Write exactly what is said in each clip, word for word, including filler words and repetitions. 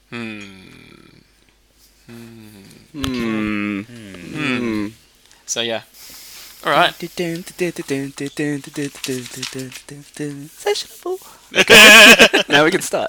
Hmm. Hmm. Hmm. Hmm. So yeah. All right. Sessionable. Now we can start.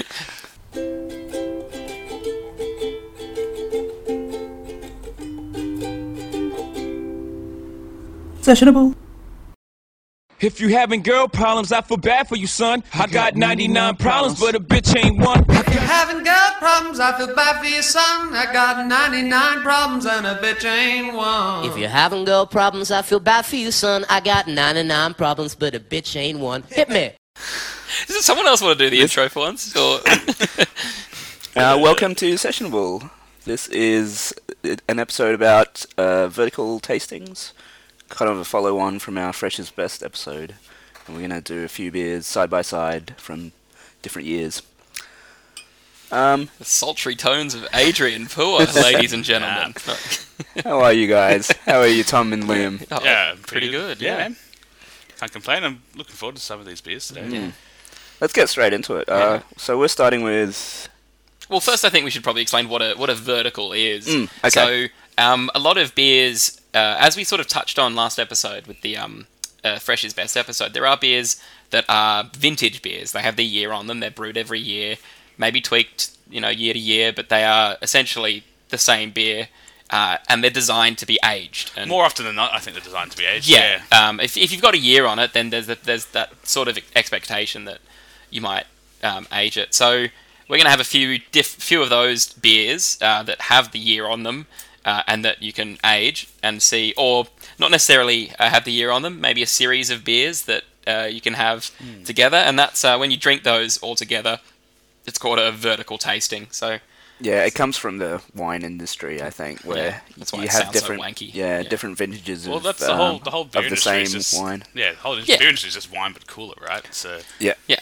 Sessionable. If you having girl problems, I feel bad for you, son. I got ninety-nine problems, but a bitch ain't one. If you're having girl problems, I feel bad for your son. I got ninety-nine problems and a bitch ain't one. If you're having girl problems, I feel bad for you, son. I got ninety-nine problems, but a bitch ain't one. Hit me. Does someone else want to do the intro for once? Or Uh, welcome to Sessionable. This is an episode about uh, vertical tastings, kind of a follow-on from our Fresh's Best episode. And we're going to do a few beers side by side from different years. Um, the sultry tones of Adrian Poor, ladies and gentlemen. how are you guys? How are you, Tom and Liam? Oh, Yeah, pretty, pretty good. Yeah, Yeah. man. Can't complain. I'm looking forward to some of these beers today. Mm. Let's get straight into it. Uh, so we're starting with... Well, first I think we should probably explain what a what a vertical is. Mm, okay. So um, a lot of beers, uh, as we sort of touched on last episode with the um, uh, Fresh's Best episode, there are beers that are vintage beers. They have the year on them. They're brewed every year, maybe tweaked, you know, year to year, but they are essentially the same beer, uh, and they're designed to be aged. And More often than not, I think they're designed to be aged. yeah, Um, if if you've got a year on it, then there's that, there's that sort of expectation that you might um, age it. So we're going to have a few diff- few of those beers uh, that have the year on them, uh, and that you can age and see, or not necessarily uh, have the year on them. Maybe a series of beers that uh, you can have Mm. together, and that's uh, when you drink those all together. It's called a vertical tasting. So Yeah, it comes from the wine industry, I think, where Yeah, that's why you it have sounds so different, wanky. yeah, Yeah. different vintages Well, of, that's the whole um, the whole beer of the industry same is just wine. yeah, the whole Yeah. beer industry is just wine but cooler, right? So Yeah, yeah,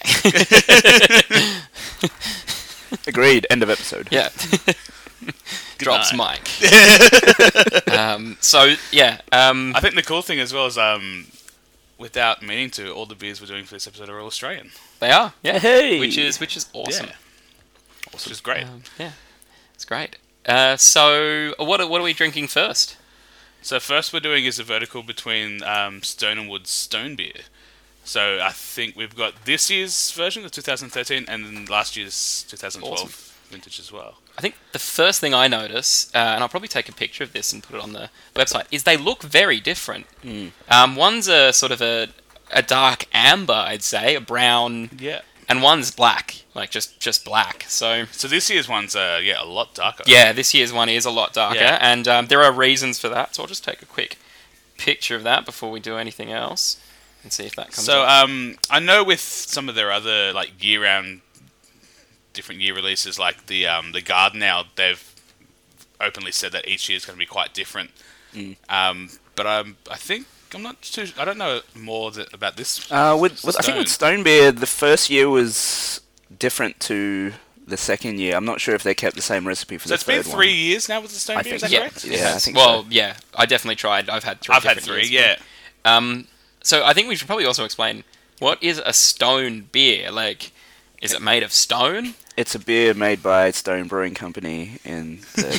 agreed. End of episode. yeah. Drops night. mic. um, so yeah. Um, I think the cool thing as well is um, without meaning to, all the beers we're doing for this episode are all Australian, They are, yeah. Hey! Which is which is awesome. Yeah. which is great. Um, yeah, it's great. Uh, so, what are, what are we drinking first? So first we're doing is a vertical between um, Stone and Wood's Stone Beer. So I think we've got this year's version, the two thousand thirteen, and then last year's two thousand twelve Awesome. vintage as well. I think the first thing I notice, uh, and I'll probably take a picture of this and put it on the website, is they look very different. Mm. Um, one's a sort of a a dark amber, I'd say, a brown, Yeah. and one's black, like just just black. So. So this year's one's uh, yeah a lot darker. Yeah, this year's one is a lot darker, Yeah. and um, there are reasons for that. So I'll just take a quick picture of that before we do anything else and see if that comes So up. um, I know with some of their other like year-round, different year releases, like the um, the Garden now, they've openly said that each year is going to be quite different. Mm. Um, but um, I think I'm not too. I don't know more th- about this. Uh, with, with I think with Stone. Stone Beer, the first year was different to the second year. I'm not sure if they kept the same recipe for So the it's been third three one. years now with the Stone I Beer. Is think that yeah, correct? Yeah, I think well, so. yeah, I definitely tried. I've had three. I've had different three. years. Yeah. Um, so I think we should probably also explain what is a stone beer. Like, is it made of stone? It's a beer made by Stone Brewing Company in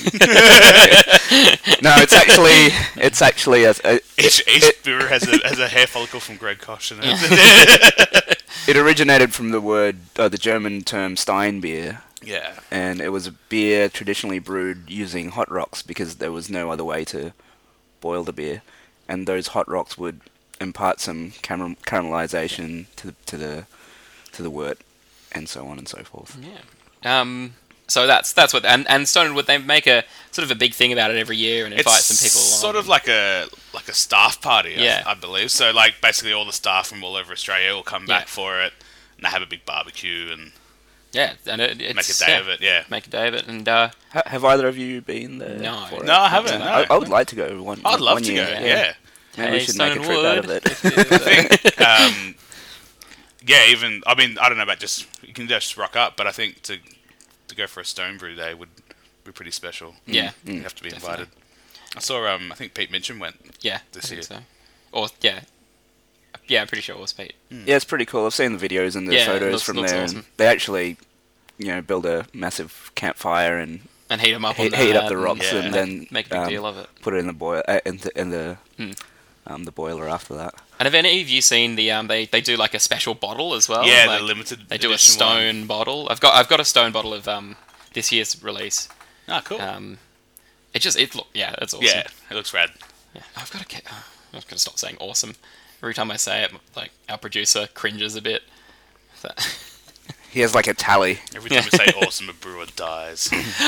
the... No, it's actually it's actually a, a, Each, it, each it, brewer has a has a hair follicle from Greg Koch. In it. it originated from the word uh, the German term Steinbier, yeah. and it was a beer traditionally brewed using hot rocks because there was no other way to boil the beer, and those hot rocks would impart some caram- caramelization to the, to the to the wort, and so on and so forth. Yeah. Um. So that's that's what and and Stone and Wood, they make a sort of a big thing about it every year and invite It's some people along. sort of like a like a staff party, Yeah. I, I believe. So like basically all the staff from all over Australia will come back Yeah. for it, and they have a big barbecue and yeah, and it, it's, make a day yeah, of it. Yeah. Make a day of it, and uh, Ha- have either of you been there? No. for it? No, I haven't, no. I, I would like to go one. I'd love one to year. go. yeah. Yeah. Maybe Hey, we should Stone make a and trip out of Wood. it. um, yeah. Even I mean I don't know about just you can just rock up, but I think to to go for a Stone Brew Day would be pretty special. yeah, You have to be Definitely. invited. I saw um I think Pete Minchin went. yeah, This I think year. so. Or yeah, yeah, I'm pretty sure it was Pete. Yeah, it's pretty cool. I've seen the videos and the Yeah, it photos looks- from looks there. awesome. And they actually you know, build a massive campfire and And heat them up heat, on heat that up the rocks yeah. and make, then make a big um, deal of it. put it in the boil uh, in the in the, Hmm. um, the boiler after that. And have any of you seen the um? They, they do like a special bottle as well. yeah, like, the limited. They do a edition stone one. bottle. I've got I've got a stone bottle of um this year's release. Ah, cool. Um, it just it look yeah, it's awesome. yeah, it looks rad. Yeah, I've got to. Oh, I'm gonna stop saying awesome. Every time I say it, like our producer cringes a bit. So, He has like a tally. Every time you say awesome, a brewer dies.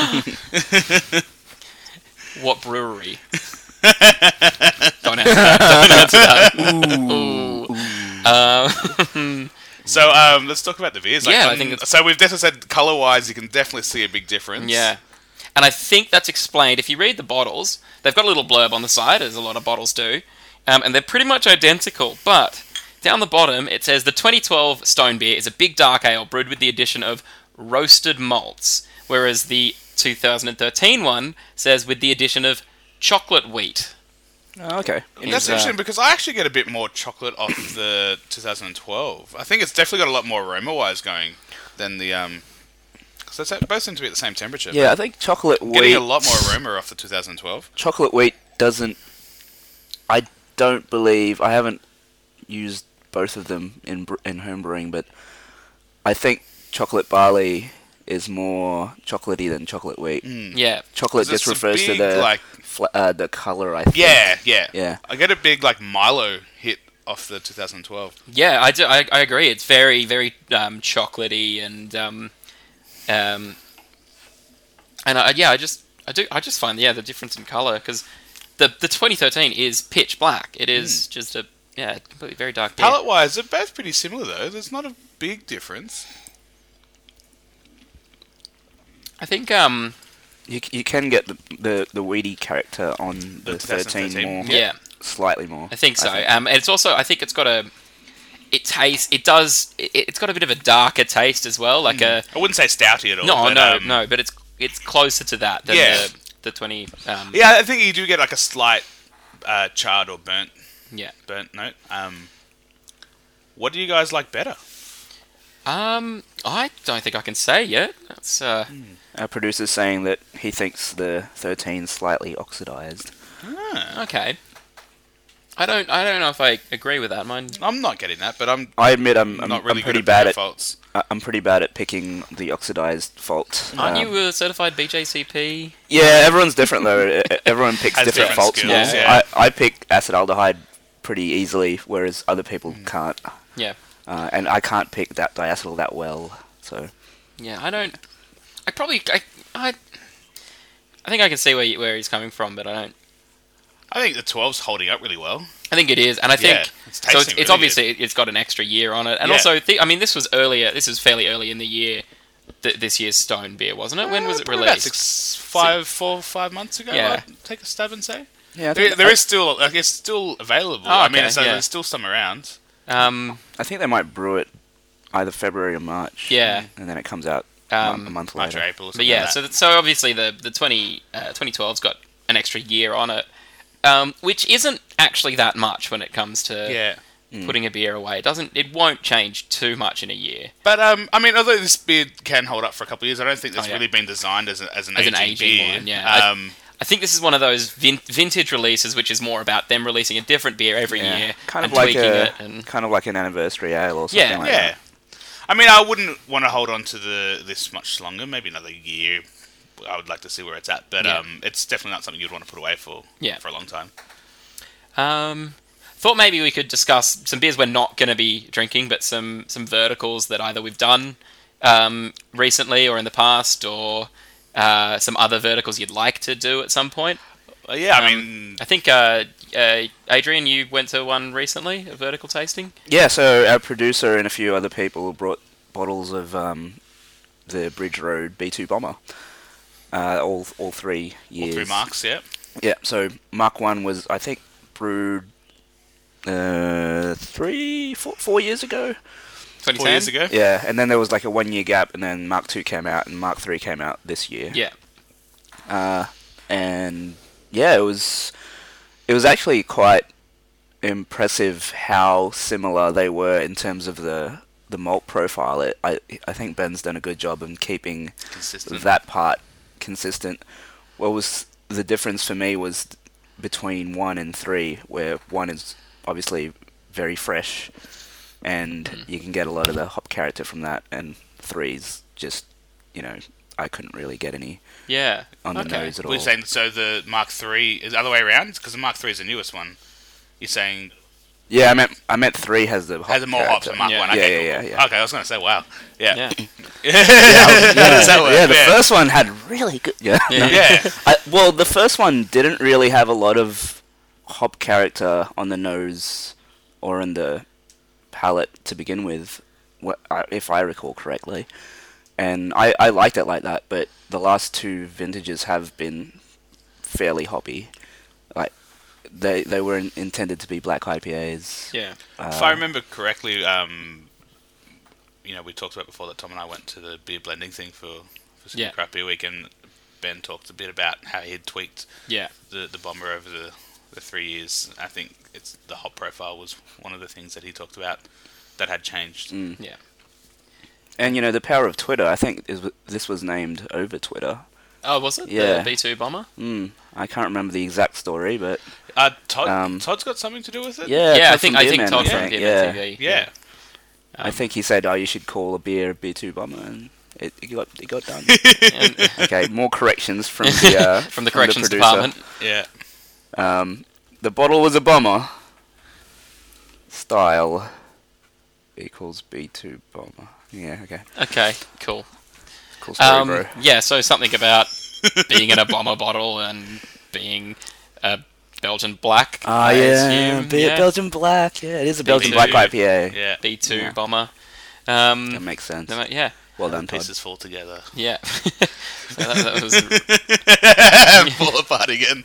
what brewery? Don't answer that. Don't answer that. Ooh. Um, So um, let's talk about the beers. Yeah, I um, think it's- so. We've definitely said color-wise, you can definitely see a big difference. yeah, and I think that's explained if you read the bottles. They've got a little blurb on the side, as a lot of bottles do, um, and they're pretty much identical. But down the bottom, it says the twenty twelve Stone Beer is a big dark ale brewed with the addition of roasted malts, whereas the two thousand thirteen one says with the addition of chocolate wheat. Oh, okay. And that's Is, uh, interesting because I actually get a bit more chocolate off the two thousand twelve. I think it's definitely got a lot more aroma-wise going than the um. Because they both seem to be at the same temperature. Yeah, I think chocolate but wheat. getting a lot more aroma off the two thousand twelve. Chocolate wheat doesn't. I don't believe I haven't used both of them in br- in homebrewing, but I think chocolate barley is more chocolatey than chocolate wheat. Yeah, Chocolate 'Cause it's just a refers to big, the like- fla- uh, the color. I think. Yeah, yeah, Yeah. I get a big like Milo hit off the two thousand twelve. yeah, I, do, I, I agree. It's very very um, chocolatey and um, um, and I, yeah, I just I do I just find yeah the difference in color because the the twenty thirteen is pitch black. It is just a yeah completely very dark beer. Palette-wise, they're both pretty similar though. There's not a big difference. I think um You, c- you can get the, the, the weedy character on the, The thirteen twenty thirteen, more, yeah. slightly more. I think so. Um, and it's also I think it's got a it tastes it does it, it's got a bit of a darker taste as well, like a I wouldn't say stouty at all. no but, no um, no, but it's it's closer to that than Yeah. the the twenty. Um, Yeah, I think you do get like a slight uh, charred or burnt yeah. burnt note. Um, what do you guys like better? Um, I don't think I can say yet. That's uh, Our producer's saying that he thinks the thirteen slightly oxidized. okay. I don't I don't know if I agree with that. Mine. I'm not getting that, but I'm I admit I'm, I'm, not really I'm pretty good bad at at faults. I- I'm pretty bad at picking the oxidized fault. Aren't Um, you a certified B J C P? Yeah, everyone's different though. E- Everyone picks Has different different faults. skills, more. yeah. I, I pick acetaldehyde pretty easily, whereas other people Hmm. can't. Yeah. Uh, and I can't pick that diacetyl that well. So Yeah, I don't. I probably I I, I think I can see where you, where he's coming from, but I don't. I think the twelve's holding up really well. I think it is, and I think Yeah, it's so. It's, tasting it's really obviously it's got an extra year on it, and Yeah. also th- I mean this was earlier. This is fairly early in the year. Th- this year's Stone beer, wasn't it? When was Uh, it probably about released? Six, five, four, five months ago. Yeah. I'd take a stab and say yeah, I there, think, there is still like it's still available. Oh, I mean, okay, it's, uh, yeah. there's still some around. Um, I think they might brew it either February or March. Yeah. and then it comes out Um, a month March later. or April. Or but something yeah, like so that. that, so obviously the the twenty uh, twenty twelve's got an extra year on it, um, which isn't actually that much when it comes to yeah. putting a beer away. It doesn't. It won't change too much in a year. But um, I mean, although this beer can hold up for a couple of years, I don't think it's Oh, yeah. really been designed as, a, as an As aging, an aging beer. one, yeah. I- Um, I think this is one of those vin- vintage releases, which is more about them releasing a different beer every Yeah. year kind and of like tweaking a it. And kind of like an anniversary ale or something Yeah. like yeah. that. I mean, I wouldn't want to hold on to the this much longer. Maybe another year. I would like to see where it's at, but Yeah. um, it's definitely not something you'd want to put away for Yeah. for a long time. um, thought maybe we could discuss some beers we're not going to be drinking, but some some verticals that either we've done um, recently or in the past, or uh, some other verticals you'd like to do at some point. Uh, yeah, I Um, mean, I think uh, uh, Adrian, you went to one recently, a vertical tasting. Yeah, so our producer and a few other people brought bottles of um, the Bridge Road B two Bomber. Uh, all all three all years. three marks. Yeah. Yeah, so Mark One was I think brewed uh, three, four, four years ago. twenty ten Four years ago. Yeah, and then there was like a one year gap, and then Mark Two came out, and Mark Three came out this year. Yeah. Uh, and yeah, it was it was actually quite impressive how similar they were in terms of the the the malt profile, it, I I think Ben's done a good job in keeping Consistent. that part consistent. What was the difference for me was between one and three, where one is obviously very fresh, and Mm. you can get a lot of the hop character from that, and three's just, you know, I couldn't really get any Yeah. on the Okay. nose at all. We're saying so the Mark three is the other way around because the Mark three is the newest one. You're saying Yeah, I meant I meant three has the hop has more hops character. than Mark Yeah. one. Yeah, Okay, yeah, cool, yeah, cool. yeah. Okay, I was gonna say wow. Yeah. Yeah. Yeah, Does that work? yeah, the Yeah. first one had really good. Yeah, Yeah. Yeah. I, well, the first one didn't really have a lot of hop character on the nose or on the palate to begin with, wh- I- if I recall correctly. And I, I liked it like that, but the last two vintages have been fairly hoppy. Like they they were in, intended to be black I P As. Yeah. If I remember correctly, um, you know, we talked about before that Tom and I went to the beer blending thing for for Super Yeah. Craft Beer Week, and Ben talked a bit about how he had tweaked Yeah. the the bomber over the, the three years. I think it's the hop profile was one of the things that he talked about that had changed. Mm. Yeah. And you know, the power of Twitter. I think is, this was named over Twitter. Oh, was it? Yeah. The B two bomber? Mm, I can't remember the exact story, but Uh, Todd, Um, Todd's got something to do with it. yeah, Yeah, I Todd think from I think Beerman, Todd I from think, Beerman yeah. T V. Yeah. I think he said, "Oh, you should call a beer B two bomber," and it, it got it got done. And- Okay, more corrections from the uh, from the corrections producer. department. Yeah. Um, the bottle was a bomber. Style equals B two bomber. Yeah, okay, Okay, cool. cool story, Um, bro. yeah, so something about being in a bomber bottle and being a Belgian black. Ah, I yeah, assume, Be- yeah. Belgian black. Yeah, it is a Belgian two. black I P A. Yeah. B two Yeah. bomber. That Um, makes sense. no, yeah, Well done, Todd. Pieces fall together. yeah. So that, that was Fall apart again.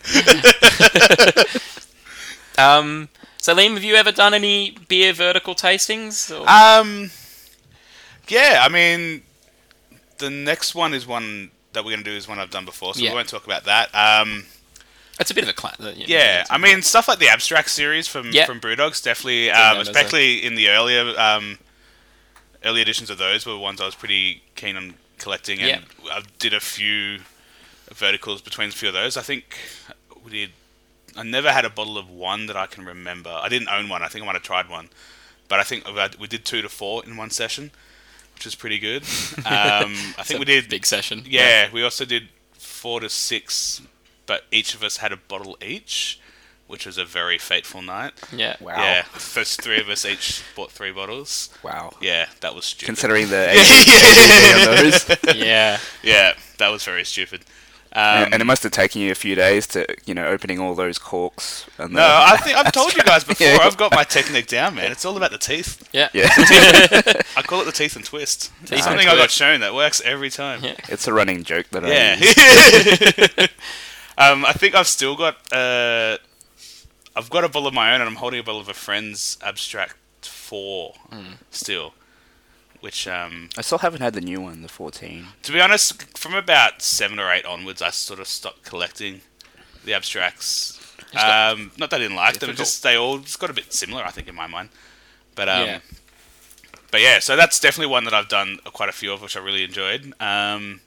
Um, so, Liam, have you ever done any beer vertical tastings? Or? Um, yeah, I mean, the next one is one that we're going to do is one I've done before, so Yeah. we won't talk about that. Um, It's a bit of a class. yeah, I mean, stuff like the Abstract series from, Yeah. from Brewdogs, definitely, them um, as a- especially in the earlier um, early editions of those were ones I was pretty keen on collecting, and I did a few verticals between a few of those. I think we did. I never had a bottle of one that I can remember. I didn't own one. I think I might have tried one, but I think about- we did two to four in one session, which was pretty good. Um, I think we did. big session. Yeah, we also did four to six, but each of us had a bottle each, which was a very fateful night. Yeah. Wow. Yeah, the first three of us each bought three bottles. Wow. Yeah, that was stupid. Considering the A B C on those. Yeah. Yeah, that was very stupid. Um, and, and it must have taken you a few days to, you know, opening all those corks. And no, the, I think I've told you guys before. Yeah. I've got my technique down, man. It's all about the teeth. Yeah. yeah, I call it the teeth and twist. Teeth It's and something I got twist. shown that works every time. Yeah. it's a running joke that I Yeah. use. um, I think I've still got. Uh, I've got a bottle of my own, and I'm holding a bottle of a friend's Abstract Four still. Which, um, I still haven't had the new one, the fourteen. to be honest, from about seven or eight onwards, I sort of stopped collecting the abstracts. Um, not that I didn't like them, Difficult. just they all just got a bit similar, I think, in my mind. But um, Yeah. but yeah, so that's definitely one that I've done quite a few of, which I really enjoyed. Um,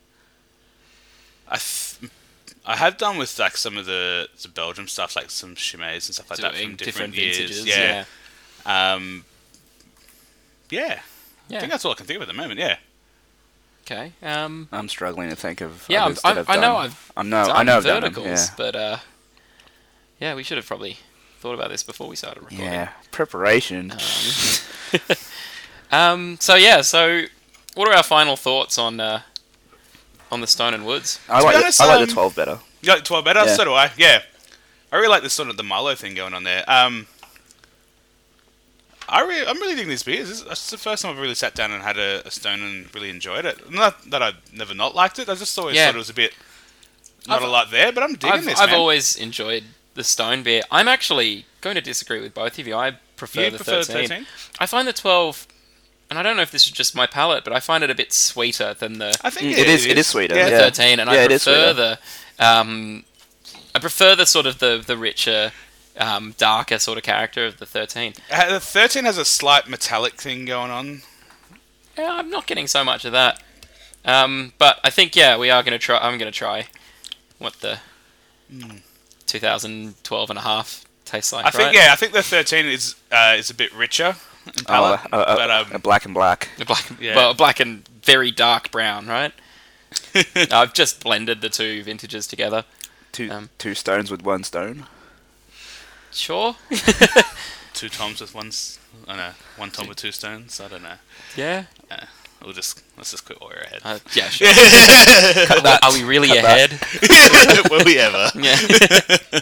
I th- I have done with like some of the, the Belgium stuff, like some Chimay's and stuff like that Doing from different, different years. vintages. Yeah. Yeah. Um, yeah. Yeah. I think that's all I can think of at the moment. Yeah. Okay. Um, I'm struggling to think of. yeah, I'm, others that I'm, I've I know done. I've I know. done I know I've done them. verticals, Yeah. but uh, yeah, we should have probably thought about this before we started recording. Yeah. Preparation. Um, um, so yeah, so what are our final thoughts on uh, on the Stone and Woods? I to like. be The, honest, I like um, the twelve better. You like twelve better? Yeah. So do I. Yeah. I really like this sort of the Marlowe thing going on there. Um, I really, I'm really digging these beers. This is the first time I've really sat down and had a, a Stone and really enjoyed it. Not that I've never not liked it. I just always Yeah. thought it was a bit not I've- a lot there. But I'm digging I've, this, I've man. always enjoyed the Stone beer. I'm actually going to disagree with both of you. I prefer you the prefer thirteen. thirteen? I find the twelve, and I don't know if this is just my palate, but I find it a bit sweeter than the I think Mm, it is. It is sweeter. Yeah. Yeah. thirteen, and Yeah, I it is prefer sweeter. the um, I prefer the sort of the the richer, um, darker sort of character of the thirteen. Uh, the thirteen has a slight metallic thing going on Yeah, I'm not getting so much of that. Um, but I think yeah, we are going to try. I'm going to try what the mm. twenty twelve and a half tastes like. I think right? yeah, I think the thirteen is uh, is a bit richer in palate, Oh, uh, uh, but um, a black and black. A black, Yeah. well, a black and very dark brown, right? I've just blended the two vintages together. Two Um, two stones with one stone. Sure. two toms with one. s- I know one tom with two stones. I don't know. Yeah. Uh, we'll just let's just quit while we're ahead. Uh, yeah. Sure. Cut that. Are we really Cut that. ahead? Will we ever? Yeah.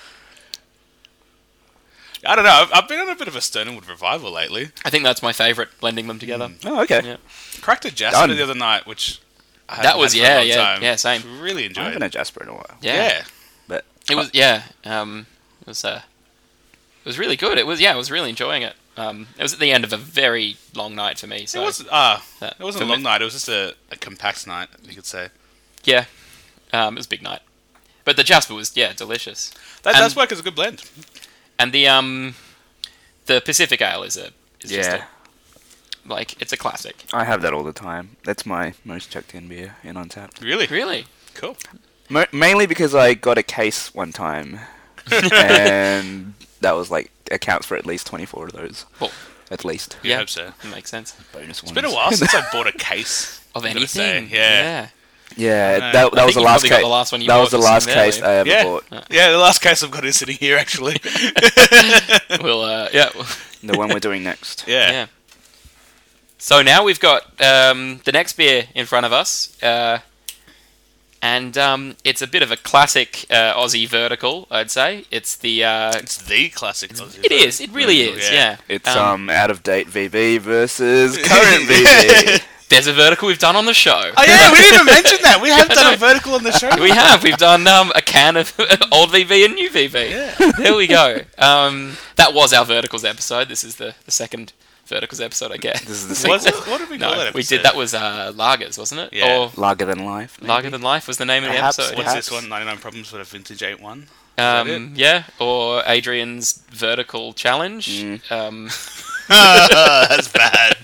I don't know. I've, I've been on a bit of a Sternwood revival lately. I think that's my favourite, blending them together. Oh, okay. Yeah. Cracked a Jasper Done. the other night, which I That hadn't was had for a yeah, long yeah, time. yeah, same. Really I enjoyed haven't it. had Jasper in a while. Yeah. Yeah. But It was yeah. Um, it was uh, it was really good. It was yeah. I was really enjoying it. Um, it was at the end of a very long night for me. So It wasn't. Uh, that- it wasn't for a long me- night. It was just a, a compact night, you could say. Yeah. Um, it was a big night. But the Jasper was yeah delicious. That And- does work as a good blend. And the um, the Pacific Ale is a is just yeah, a, like it's a classic. I have that all the time. That's my most checked in beer in Untapped. Really? Really. Cool. Mo- mainly because I got a case one time, and that was like accounts for at least twenty-four of those. Well, At least. I yeah. hope so. That makes sense. Bonus It's been a while since I bought a case. Of I'm gonna say. anything. Yeah. Yeah, I that, know. that I was think the you last probably got case. the last one you that bought was the just last sitting there, case I ever Yeah. bought. Yeah, the last case I've got is sitting here, actually. We'll uh, yeah. The one we're doing next. Yeah. Yeah. So now we've got um, the next beer in front of us, uh, and um, it's a bit of a classic uh, Aussie vertical, I'd say. It's the uh, It's the classic. Aussie it is, it really vertical, is, yeah. It's Um, um, out of date V B versus current V B. There's a vertical we've done on the show. Oh yeah, we didn't even mention that. We have I done know. a vertical on the show. We have. We've done um, a can of old V B and new V B. Yeah. There we go. Um, that was our verticals episode. This is the, the second verticals episode, I guess. This is the Was sequel. it? What did we call No, that we episode? did. That was uh, Lagers, wasn't it? Yeah. Or Lager than life. maybe? Lager Than Life was the name of the Perhaps, episode. What's perhaps. this one? ninety-nine Problems for a Vintage eight one? that Um, yeah, or Adrian's vertical challenge. Mm. Um, That's bad.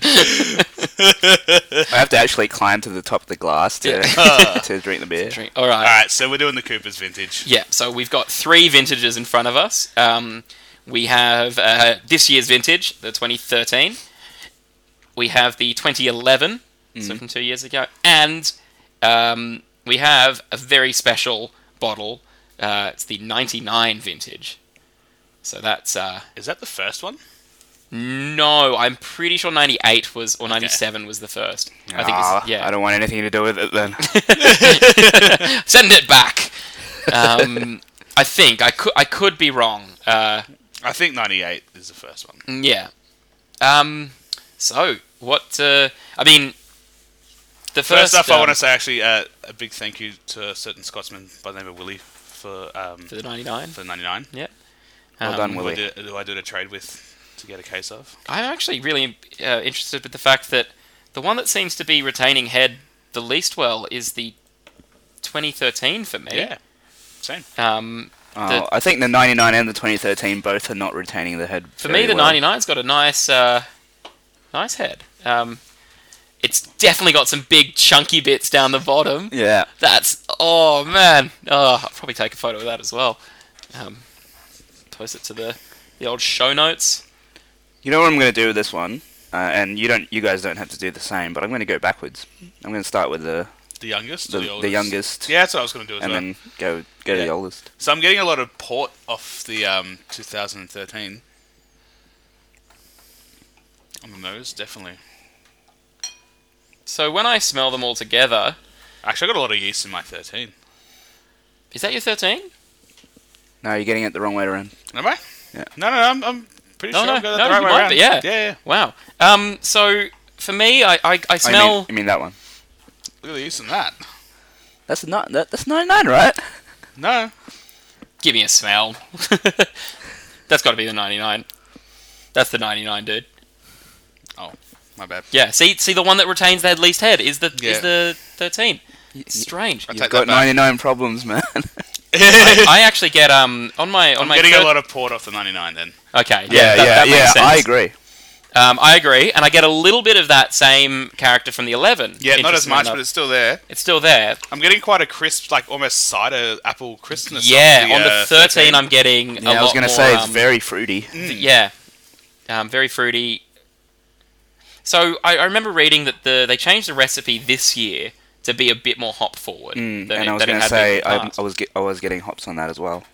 I have to actually climb to the top of the glass to Yeah. to drink the beer. drink. All right. All right, so we're doing the Cooper's Vintage. Yeah. So we've got three vintages in front of us. Um, we have uh, this year's vintage, the twenty thirteen. We have the twenty eleven, so from two years ago, and um, we have a very special bottle. Uh, it's the ninety-nine vintage. So that's uh, Is that the first one? no, I'm pretty sure ninety-eight was or ninety-seven was the first. I think Ah, it's, yeah. I don't want anything to do with it then. Send it back. Um, I think I could I could be wrong. Uh, I think ninety-eight is the first one. yeah. Um, so what? Uh, I mean, the first. First off, I um, want to say actually uh, a big thank you to a certain Scotsman by the name of Willie for um, for the ninety-nine. for the ninety-nine. Yeah. Well Um, done, Who I, Willie. did, who I did a trade with to get a case of. I'm actually really uh, interested with the fact that the one that seems to be retaining head the least well is the twenty thirteen for me. Yeah, same. Um, Oh, The- I think the ninety-nine and the twenty thirteen both are not retaining the head. For very me, the well. ninety-nine's got a nice, uh, nice head. Um, it's definitely got some big chunky bits down the bottom. Yeah. That's oh man. Oh, I'll probably take a photo of that as well. Um, post it to the the old show notes. You know what I'm going to do with this one, uh, and you don't, you guys don't have to do the same. But I'm going to go backwards. I'm going to start with the The youngest. the, or the, the oldest? youngest, Yeah, that's what I was going to do as and well. then go go to Yeah. the oldest. So I'm getting a lot of port off the um, two thousand thirteen. On the nose, definitely. So when I smell them all together, Actually, I got a lot of yeast in my thirteen. is that your thirteen? No, you're getting it the wrong way around. Am I? Yeah. No, no, I'm, I'm pretty No, sure no, I'm going no, the right you way might around. be, yeah. Yeah, yeah. Wow. Um, so for me, I I, I I smell. mean, you mean that one? Look at the yeast in that. That's not that, that's ninety-nine, right? No. Give me a smell. That's got to be the ninety-nine. That's the ninety-nine, dude. Oh, my bad. Yeah, see, see the one that retains the least head is the Yeah. is the thirteen. Strange. I You've take got that back. ninety-nine problems, man. I, I actually get um on my on I'm my getting third- a lot of port off the ninety-nine then. Okay, yeah, yeah, that, yeah, that makes yeah. sense. I agree. Um, I agree, and I get a little bit of that same character from the eleven. Yeah, not as Interestingly much, enough. but it's still there. It's still there. I'm getting quite a crisp, like almost cider apple crispness. Yeah, off the, on the uh, thirteen, I'm getting Yeah, a I was lot going to more, say it's um, very fruity. th- yeah, um, very fruity. So I, I remember reading that the they changed the recipe this year to be a bit more hop forward. Mm, than and it, I was than it going to had been say in the I, past. I was get, I was getting hops on that as well.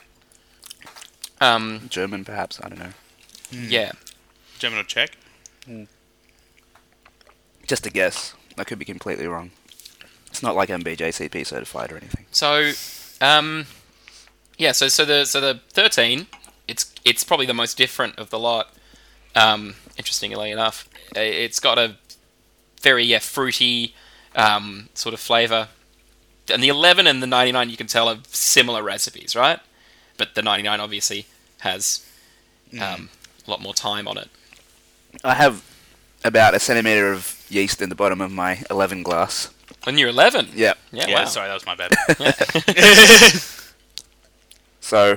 Um, German, perhaps. I don't know. yeah. German or Czech? Just a guess. I could be completely wrong. It's not like I'm B J C P certified or anything. So, um, yeah. So, so the so the thirteen, it's it's probably the most different of the lot. Um, interestingly enough, I- it's got a very yeah fruity um, sort of flavor, and the eleven and the ninety-nine you can tell are similar recipes, right? But the ninety-nine obviously has um, a lot more time on it. I have about a centimeter of yeast in the bottom of my eleven glass. When you're eleven, Yeah. yeah, Yeah, wow. sorry, that was my bad. So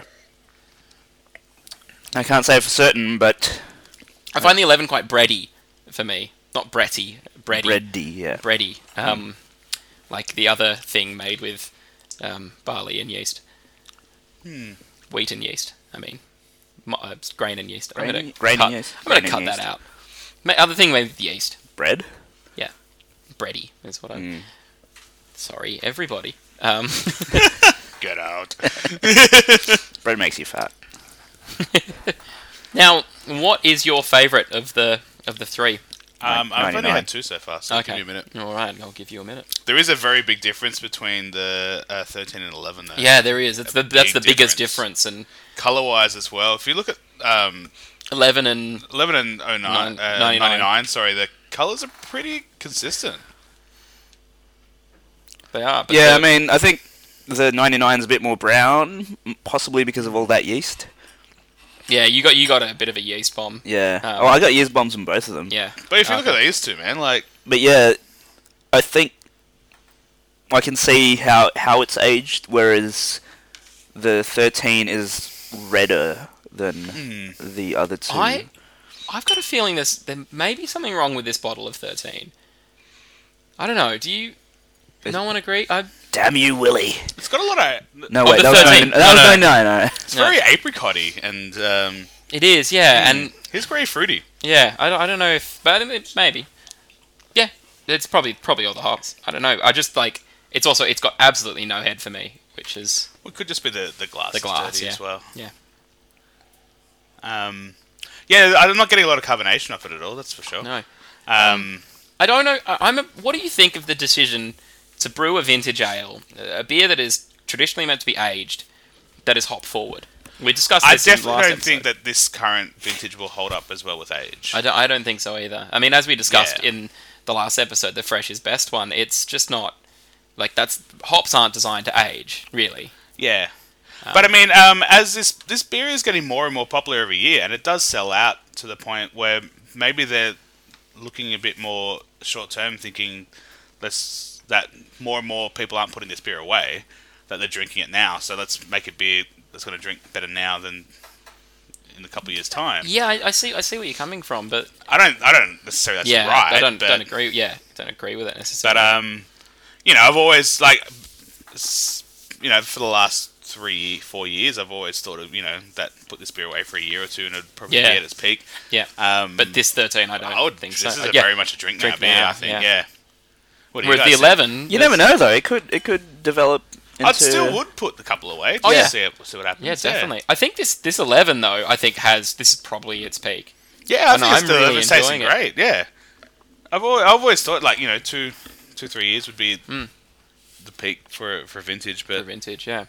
I can't say for certain, but I find the eleven quite bready for me, not bretty, bready. bready, yeah. bready, um, like the other thing made with um, barley and yeast, Hmm. wheat and yeast. I mean, mo- uh, grain and yeast. Grain I'm and- gonna grain and cut, yeast. I'm gonna Grain cut and that yeast. out. Ma- other thing made with yeast, Bread? bready is what I. Mm. Sorry, everybody. Um, Get out. Bread makes you fat. now, what is your favourite of the of the three? Um, I've only ninety-nine. had two so far, so Okay, give me a minute. all right, I'll give you a minute. There is a very big difference between the uh, thirteen and eleven, though. Yeah, there is. It's A the that's big the biggest difference. difference, and Color-wise as well. If you look at um, eleven and eleven and oh nine, Nine- uh, ninety-nine. ninety-nine, sorry, the colors are pretty consistent. they are. But Yeah, I the- mean, I think the ninety-nine is a bit more brown, m- possibly because of all that yeast. yeah, you got you got a bit of a yeast bomb. Yeah. Um, oh, I got yeast bombs on both of them. Yeah, But if you look Okay. at these two, man, like, But yeah, I think I can see how how it's aged, whereas the thirteen is redder than the other two. I, I've got a feeling there's there may be something wrong with this bottle of thirteen. I don't know. Do you? No one agree? I, Damn you, Willie! it's got a lot of. No, Oh, wait, the that was thirteen. nine, that No, was no. nine, nine, no. It's No. very apricot-y, and um, it is, yeah, and it's very fruity. yeah. I don't, I don't know if, but I think maybe. Yeah, it's probably probably all the hops. I don't know. I just like it's also it's got absolutely no head for me, which is Well, it could just be the, the glass. The is glass, dirty yeah. as well. Yeah. Um, yeah, I'm not getting a lot of carbonation off it at all. That's for sure. no. Um, I don't know. I- I'm. A, what do you think of the decision to brew a vintage ale, a beer that is traditionally meant to be aged, that is hop forward? We discussed I this in the definitely last don't episode. think that this current vintage will hold up as well with age. I don't, I don't think so either. I mean, as we discussed Yeah. in the last episode, the fresh is best one, it's just not like that's hops aren't designed to age, really. Yeah. But I mean, um, as this this beer is getting more and more popular every year, and it does sell out to the point where maybe they're looking a bit more short term, thinking let's that more and more people aren't putting this beer away, that they're drinking it now. So let's make a beer that's going to drink better now than in a couple of years' time. Yeah, I, I see. I see where you're coming from, but I don't I don't necessarily that's yeah, right. I don't but, don't agree. Yeah, don't agree with it But necessarily. um, you know, I've always like, s- you know, for the last three, four years, I've always thought of, you know, that put this beer away for a year or two and it'd probably Yeah. be at its peak. yeah, Um, but this thirteen, I don't I would think this so. is Uh, a yeah. very much a drink, Drink now beer. now, I think, yeah. yeah. What do you Whereas guys the think? eleven, You never know, though. It could it could develop into... I still would put the couple away. Oh, Just yeah. to see, it- see what happens. Yeah, definitely. I think this this eleven though, I think has this is probably its peak. Yeah, I And think it's I'm still really it's tasting enjoying great. Yeah, I've always, I've always thought like you know two two three years would be Mm. the peak for for vintage. For But vintage, yeah.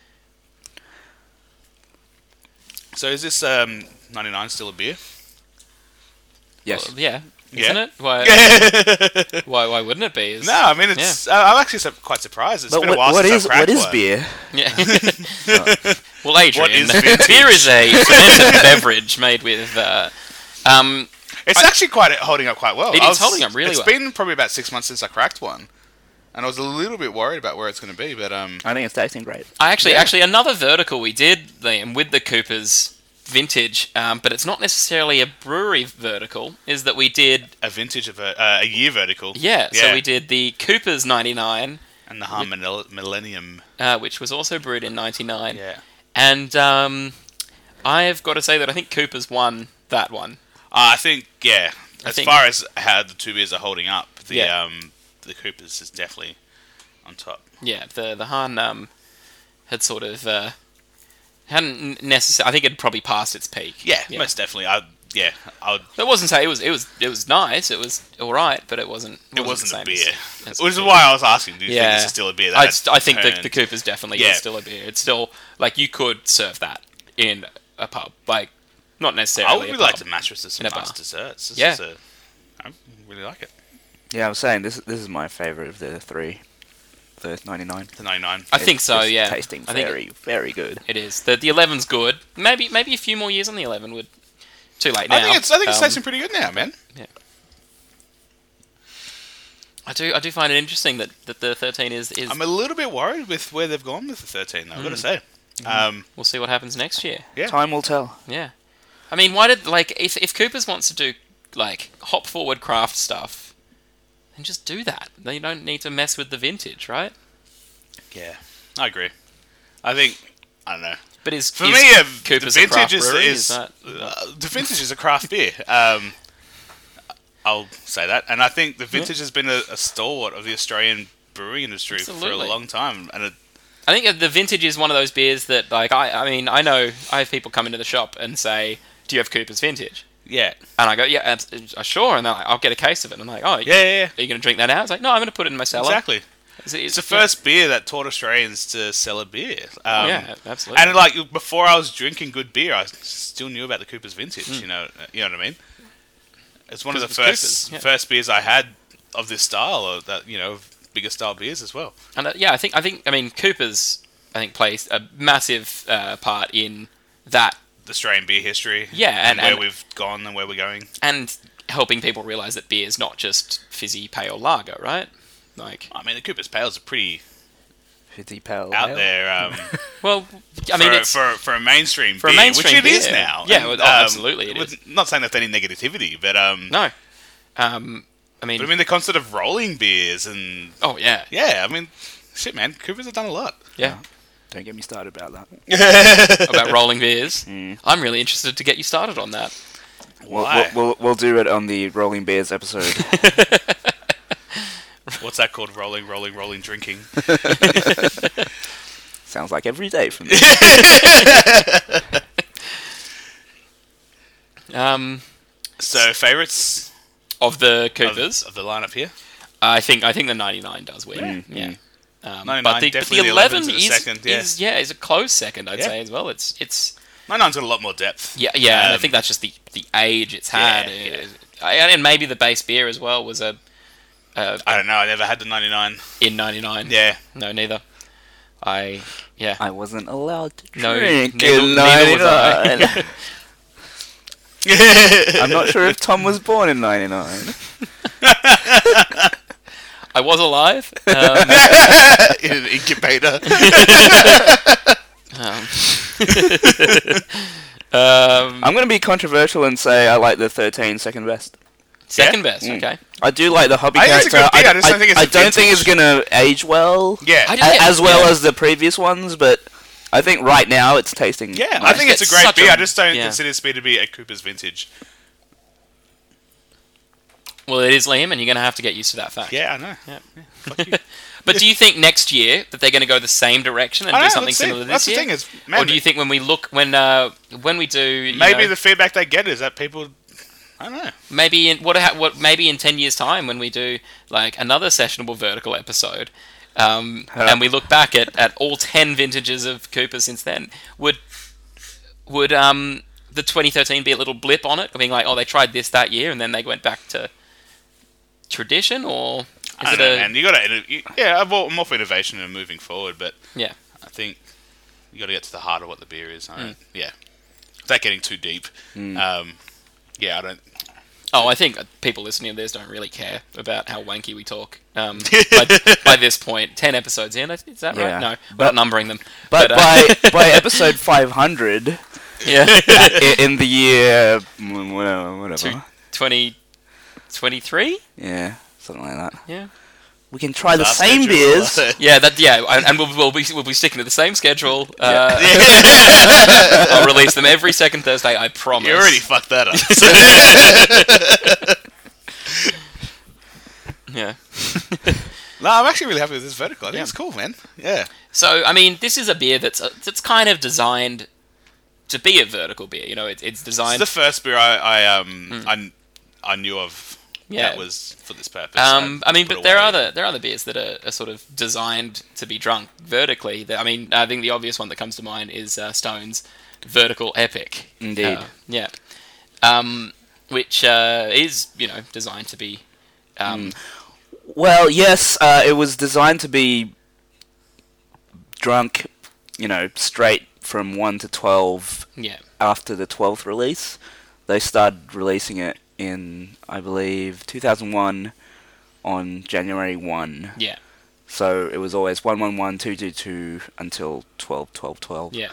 so is this um, ninety-nine still a beer? Yes. Well, yeah. Yeah. Isn't it? Why, why? Why wouldn't it be? Is- No, I mean it's. I I'm actually su- quite surprised. It's But been what, a while what since is I've what cracked is one. beer? Yeah. Well, Adrian, What is vintage? beer is a fermented beverage made with. Uh, um, It's actually quite holding up quite well. It I is was- holding up really It's well. been probably about six months since I cracked one, and I was a little bit worried about where it's going to be. But um, I think it's tasting great. I actually, Yeah. actually, another vertical we did, Liam, with the Coopers vintage, um, but it's not necessarily a brewery vertical, is that we did... A vintage of a, uh, a year vertical. Yeah, Yeah. so we did the Cooper's ninety-nine, And the Harm Millenn- Millennium. uh, which was also brewed in ninety-nine. Yeah. And um, I've got to say that I think Cooper's won that one. Uh, I think, yeah, I as think- far as how the two beers are holding up, the Yeah. um, the Coopers is definitely on top. Yeah, the the Han um, had sort of uh, hadn't necessarily. I think it had probably passed its peak. Yeah, most definitely. I yeah, I would. It wasn't say it was it was it was nice. It was all right, but it wasn't. It wasn't the a same beer. as- as Which is beer. why I was asking. Do you think Yeah. this is still a beer? That I, has I think the, turned- the Cooper's definitely Yeah. is still a beer. It's still like you could serve that in a pub, like not necessarily. I would a really like pub. to match with some In a nice bar. desserts. This Yeah. is a, I really like it. Yeah, I was saying this. This is my favorite of the three. The ninety-nine. The ninety-nine. I think It's so. just Yeah, tasting I think very, very good. it is. The the eleven's good. Maybe maybe a few more years on the eleven would. Too late now. I think it's. I think it's Um, tasting pretty good now, man. I do I do find it interesting that, that the thirteen is is. I'm a little bit worried with where they've gone with the thirteen. Though, I've got to Mm. say. Um, We'll see what happens next year. Yeah. Time will tell. Yeah, I mean, why did like if if Coopers wants to do like hop forward craft stuff, then just do that. They don't need to mess with the vintage, right? yeah, I agree. I think I don't know. But is For is me, uh, Coopers the a craft vintage is, brewery? is that, uh, the vintage is a craft beer. Um, I'll say that, and I think the vintage has been a, a stalwart of the Australian brewing industry for Absolutely. a long time, and it, I think the vintage is one of those beers that like I I mean I know I have people come into the shop and say, "Do you have Coopers vintage?" yeah, And I go, "Yeah, abs- uh, sure." And they're like, "I'll get a case of it." And I'm like, "Oh, yeah, yeah, yeah. Are you going to drink that out?" It's like, "No, I'm going to put it in my cellar." exactly. It's, it's, It's the first beer that taught Australians to sell a beer. Um, yeah, absolutely. And like before, I was drinking good beer. I still knew about the Cooper's vintage. Mm. You know, you know what I mean. It's one of the 'Cause it was first Coopers, yeah. first beers I had of this style, or that you know, of bigger style beers as well. And uh, yeah, I think I think I mean Coopers I think plays a massive uh, part in that The Australian beer history. Yeah, and- where and- we've gone and where we're going. and helping people realize that beer is not just fizzy pale lager, right? Like, I mean, the Cooper's Pales are pretty fifty pale. out ale. there. Um, well, I mean, for, it's for for a mainstream For a beer, mainstream which it is beer. now. Yeah, And, well, oh, absolutely it with- is. Not saying there's any negativity, but um, no. Um, I mean, but I mean the concept of rolling beers and oh yeah, yeah, I mean, shit, man, Coopers have done a lot. yeah. Don't get me started about that. About rolling beers, Mm. I'm really interested to get you started on that. We'll, Why? we'll, we'll, we'll do it on the Rolling Beers episode. What's that called? Rolling, rolling, rolling, drinking. Sounds like every day for me. Um, So favorites of the of, Coopers, of the lineup here. I think I think the ninety-nine does win. Mm, Yeah. mm. Um, ninety-nine, but the, but definitely the the eleven eleven's is, a second, yeah. is yeah is a close second, I'd Yeah. say as well. It's it's ninety-nine's got a lot more depth. yeah yeah, and I Um, think that's just the the age it's had, Yeah, yeah. Uh, and and maybe the base beer as well was a, a I don't know. I never had the ninety-nine. in ninety-nine. Yeah. No, neither. I yeah. I wasn't allowed to No, drink neither- in neither was I. ninety-nine. I'm not sure if Tom was born in ninety-nine. I was alive. Um, In an incubator. um, um, I'm going to be controversial and say I like the thirteen second best. second best. Mm. Okay. I do like the hobby I think it's a character. good beer, I just don't think it's I a don't think it's vintage. going to age well, Yeah. I a- didn't get- as well yeah. as the previous ones, but I think right now it's tasting. Yeah, I nice. think it's a It's great such beer. a- I just don't yeah. consider this beer to be a Cooper's vintage. Well, it is Liam, and you're going to have to get used to that fact. Yeah, I know. Yeah. Fuck you. But do you think next year that they're going to go the same direction and I do know, something let's see. similar this That's year? the thing is, man, or do you think when we look when uh, when we do you maybe know, the feedback they get is that people, I don't know. maybe in what ha- what maybe in ten years time when we do like another sessionable vertical episode um, Huh. and we look back at, at all ten vintages of Cooper since then would would um, the twenty thirteen be a little blip on it being like oh they tried this that year and then they went back to tradition or I is don't it know, a man. You got to, yeah, I'm all, I'm all for innovation and moving forward, but yeah I think you got to get to the heart of what the beer is. I Mm. don't, yeah, without getting too deep. Um, yeah, I don't. Oh, I think people listening to this don't really care about how wanky we talk. Um, by, by this point, ten episodes in, is that Yeah. right? No, we're But- not numbering them. But uh, by by episode five hundred, Yeah. I- in the year mm, whatever, whatever. Two- twenty twenty-three? Yeah, something like that. Yeah. We can try the Last same schedule. beers. Yeah, that yeah, and, and we'll, we'll be we'll be sticking to the same schedule. Uh, I'll release them every second Thursday. I promise. You already fucked that up. Yeah. No, I'm actually really happy with this vertical. I think Yeah. it's cool, man. Yeah. So I mean, this is a beer that's uh, that's kind of designed to be a vertical beer. You know, it, it's It's designed. the first beer I I um I, I knew of Yeah. that was for this purpose. Um, I mean, put but there away. are other there are other beers that are, are sort of designed to be drunk vertically. The- I mean, I think the obvious one that comes to mind is uh, Stone's Vertical Epic. Indeed. Uh, yeah. Um, which uh, is you know designed to be. Um, Well, yes, uh, it was designed to be drunk, you know, straight from one to twelve Yeah. after the twelfth release. They started releasing it in, I believe, two thousand one on January first. Yeah. So it was always one one one, two two two until twelve twelve twelve. Yeah.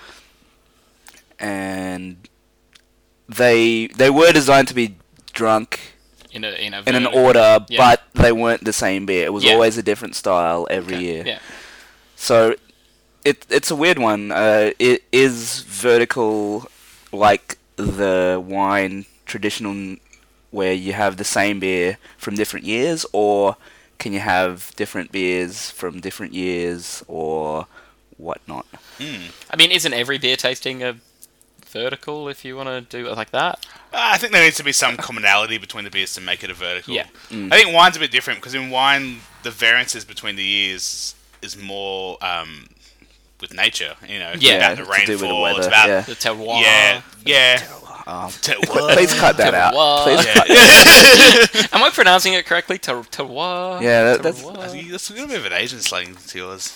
And they they were designed to be drunk In a in a in an vertical- order, Yeah. but they weren't the same beer. It was Yeah. always a different style every Okay, year. Yeah. So it it's a weird one. Uh, it is vertical like the wine traditional, where you have the same beer from different years, or can you have different beers from different years, or whatnot? I mean, isn't every beer tasting a vertical if you want to do it like that? Uh, I think there needs to be some commonality between the beers to make it a vertical. Yeah. I think wine's a bit different because in wine the variances between the years is more um, with nature. You know, it's Yeah, about the to do with the rainfall. weather, It's about yeah. The terroir. yeah, yeah. Um, Terroir. please cut that out. Terroir. Please Yeah. cut that. Am I pronouncing it correctly? Ter- terroir. Yeah, that- that's- Terroir? That's a little bit of an Asian slang to yours.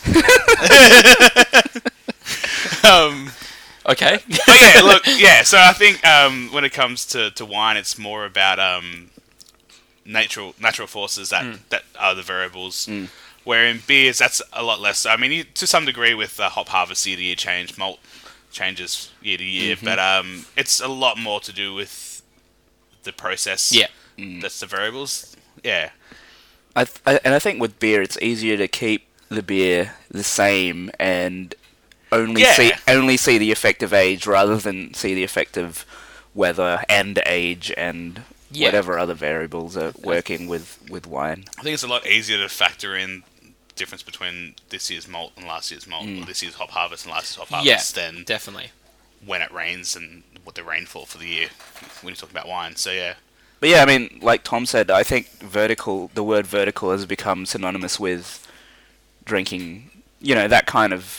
um, Okay. but yeah, look, yeah. So I think um, when it comes to, to wine, it's more about um, natural natural forces that, that are the variables. Where in beers, that's a lot less. I mean, you, to some degree, with uh, hop harvest year to year change, malt changes year to year, but um, it's a lot more to do with the process. Yeah. That's the variables. Yeah. I, th- I and I think with beer, it's easier to keep the beer the same and only Yeah. see only see the effect of age rather than see the effect of weather and age and Yeah. whatever other variables are working with, with wine. I think it's a lot easier to factor in difference between this year's malt and last year's malt, or this year's hop harvest and last year's hop Yeah. harvest, than Definitely. when it rains and what the rainfall for the year when you're talking about wine. So yeah, But yeah, I mean, like Tom said, I think vertical, the word vertical has become synonymous with drinking, you know, that kind of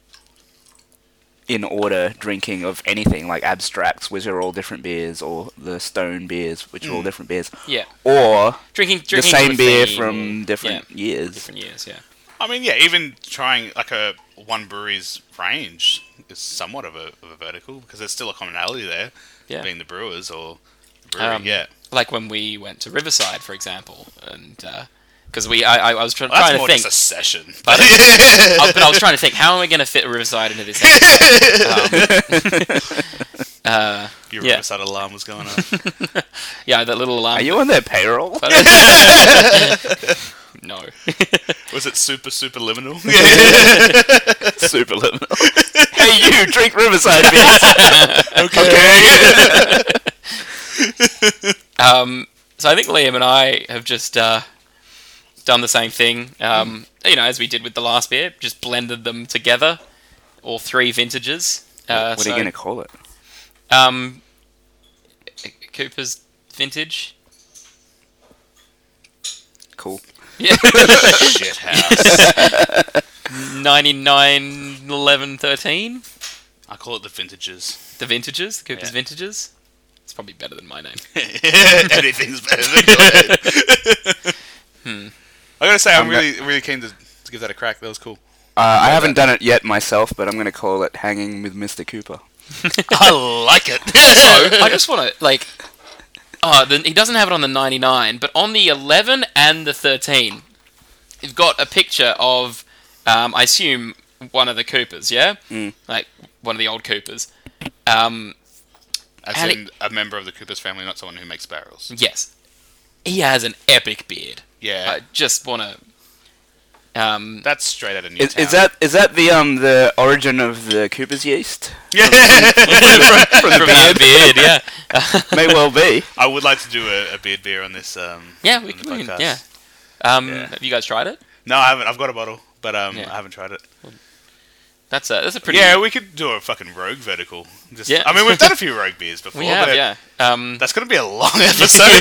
in order drinking of anything, like abstracts, which are all different beers, or the stone beers, which are all different beers, Yeah. or Drinking, the drinking same to a beer theme from or- different yeah, years. different years. Yeah. I mean yeah, even trying like a one brewery's range is somewhat of a, of a vertical because there's still a commonality there, Yeah. being the brewers or the brewery. Um, yeah, Like when we went to Riverside, for example, and because we, I, I was try- well, that's trying more to think, just a session. but, I, but I was trying to think, how am I going to fit Riverside into this episode? Um, uh, Your yeah. Riverside alarm was going off. yeah, that little alarm. Are you on their payroll? No. Was it super super liminal? Super liminal. Hey, you drink Riverside beers. okay. Um, so I think Liam and I have just uh, done the same thing. Um, you know, as we did with the last beer, just blended them together, all three vintages. Uh, What are so, you going to call it? Um, Cooper's vintage. Cool. Yeah. Shit house. ninety-nine, eleven, thirteen. I call it the vintages. The vintages, the Cooper's Yeah. vintages. It's probably better than my name. Anything's better than your Hmm. I gotta say, I'm I'm really, really keen to, to give that a crack. That was cool. Uh, I haven't done it yet myself, but I'm going to call it Hanging with Mister Cooper. I like it. So I just want to like. Oh, the, he doesn't have it on the ninety-nine, but on the eleven and the thirteen, you've got a picture of, um, I assume, one of the Coopers, yeah? Mm. Like, one of the old Coopers. Um, As And in a member of the Cooper's family, not someone who makes barrels. Yes. He has an epic beard. Yeah. I just want to... Um, That's straight out of Is, Newtown. is that is that the um the origin of the Cooper's yeast? Yeah. from, from the beard, beard, yeah. May well be. I would like to do a, a beard beer on this. Um, Yeah, on we the can, podcast. yeah. Um, Yeah. Have you guys tried it? No, I haven't. I've got a bottle, but um, Yeah. I haven't tried it. That's a, that's a pretty... Yeah, we could do a fucking rogue vertical. Just, Yeah. I mean, we've done a few rogue beers before. We have, but yeah. Um, That's going to be a long episode.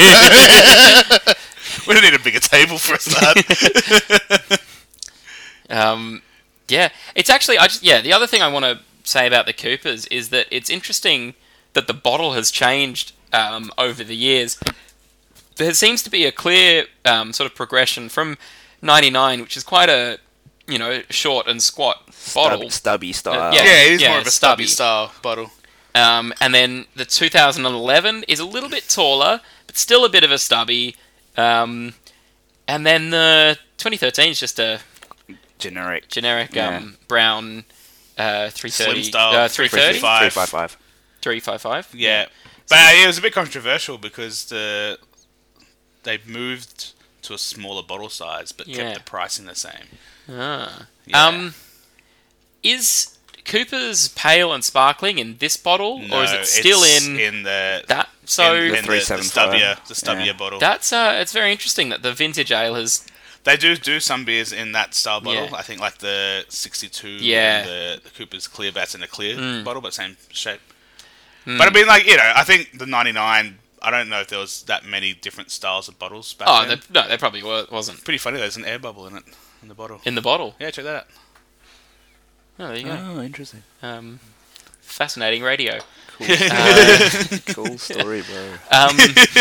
We don't need a bigger table for a start. Um, yeah, it's actually I just yeah. The other thing I want to say about the Coopers is that it's interesting that the bottle has changed um, over the years. There seems to be a clear um, sort of progression from ninety-nine, which is quite a you know short and squat bottle, Stubby, stubby style. yeah. Yeah, it is Yeah, more of a stubby. stubby style bottle. um, and then the two thousand eleven is a little bit taller, but still a bit of a stubby. Um, and then the twenty thirteen is just a Generic. generic Yeah. um, brown uh, three thirty, Slim style, uh, three thirty, Five. Three five five. three fifty-five. Yeah, but uh, yeah, it was a bit controversial because the they moved to a smaller bottle size, but Yeah. kept the pricing the same. Ah. Yeah. Um, is Cooper's pale and sparkling in this bottle, No, or is it still it's in, in the that? So in, The in the, three the seven five. stubbier the stubbier Yeah. bottle? that's uh, it's very interesting that the vintage ale has. They do do some beers in that style bottle. Yeah. I think like the sixty-two, Yeah. and the, the Cooper's Clear Bats in a clear Mm. bottle, but same shape. Mm. But I mean, like you know, I think the ninety-nine. I don't know if there was that many different styles of bottles back Oh, then. there, no, there probably wa- wasn't Pretty funny. There's an air bubble in it in the bottle. in the bottle. Yeah, check that out. Oh, there you go. Oh, interesting. Um, fascinating radio. Cool. Uh, Cool story, bro. Um,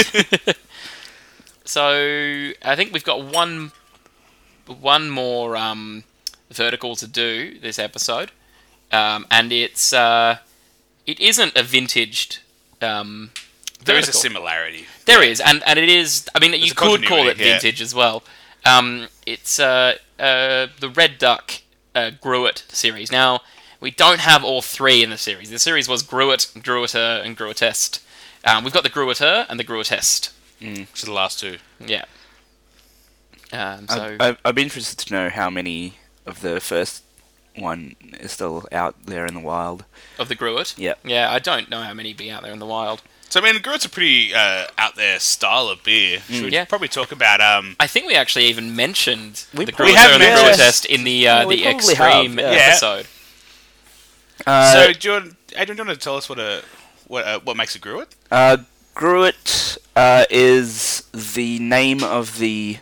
so I think we've got one one more um, vertical to do this episode, um, and it's uh, it isn't a vintaged. Um, There is a vertical. similarity. There is, and, and it is. I mean, you a could call it continuity, yeah. vintage as well. Um, it's uh, uh, the Red Duck uh, Gruit series. Now, we don't have all three in the series. The series was Gruit, Gruiter, and Gruitest. Um, we've got the Gruiter and the Gruitest. Which is the last two. Yeah. Um, so I, I, I'd be interested to know how many of the first one is still out there in the wild. of the Gruit. Yeah. Yeah, I don't know how many be out there in the wild. So I mean, Gruit's a pretty uh, out there style of beer. Should we Yeah. probably talk about um? I think we actually even mentioned We the probably Gruiter have and the mentioned- Gruitest in the uh, Yeah, we the probably extreme have, yeah. episode. Uh, so do you want, Adrian, do you want to tell us what a what uh, what makes a Gruit? Uh, Gruit uh, is the name of the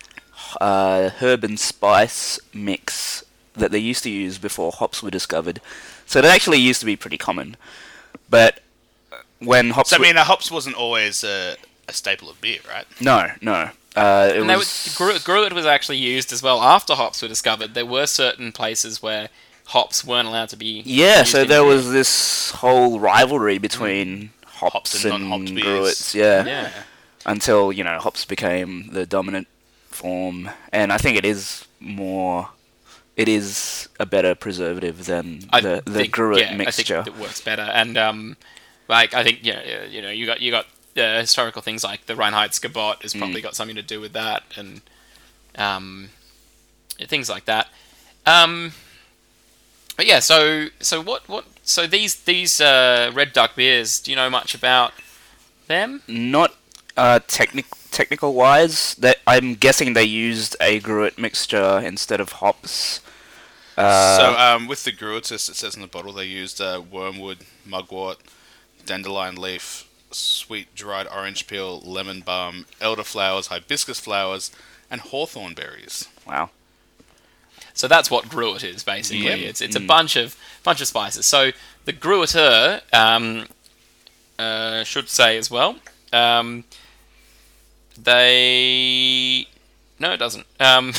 uh, herb and spice mix that they used to use before hops were discovered. So it actually used to be pretty common. But when hops So I were... mean, uh, hops wasn't always a, a staple of beer, right? No, no. Uh, it And they was... were, Gruit, Gruit was actually used as well after hops were discovered. There were certain places where hops weren't allowed to be. Yeah, used so in there beer. was this whole rivalry between hops, Hops and and, non-hopped beers. Gruits, yeah. Yeah. Until, you know, hops became the dominant form. And I think it is more... It is a better preservative than I the, the think, Gruit yeah, mixture. I think it works better, and um, like I think yeah, yeah, you know, you got you got uh, historical things like the Reinhard Skabot has probably got something to do with that, and um, things like that. Um, but yeah, so so what what so these these uh, Red Duck beers? Do you know much about them? Not uh, technic- technical wise, that I'm guessing they used a Gruit mixture instead of hops. Uh, so um, with the Gruits, as it says in the bottle, they used uh, wormwood, mugwort, dandelion leaf, sweet dried orange peel, lemon balm, elderflowers, hibiscus flowers, and hawthorn berries. wow. So that's what Gruit is basically. Yeah. It's it's a bunch of bunch of spices. So the Gruiter um, uh, should say as well. Um, they no, it doesn't. Um,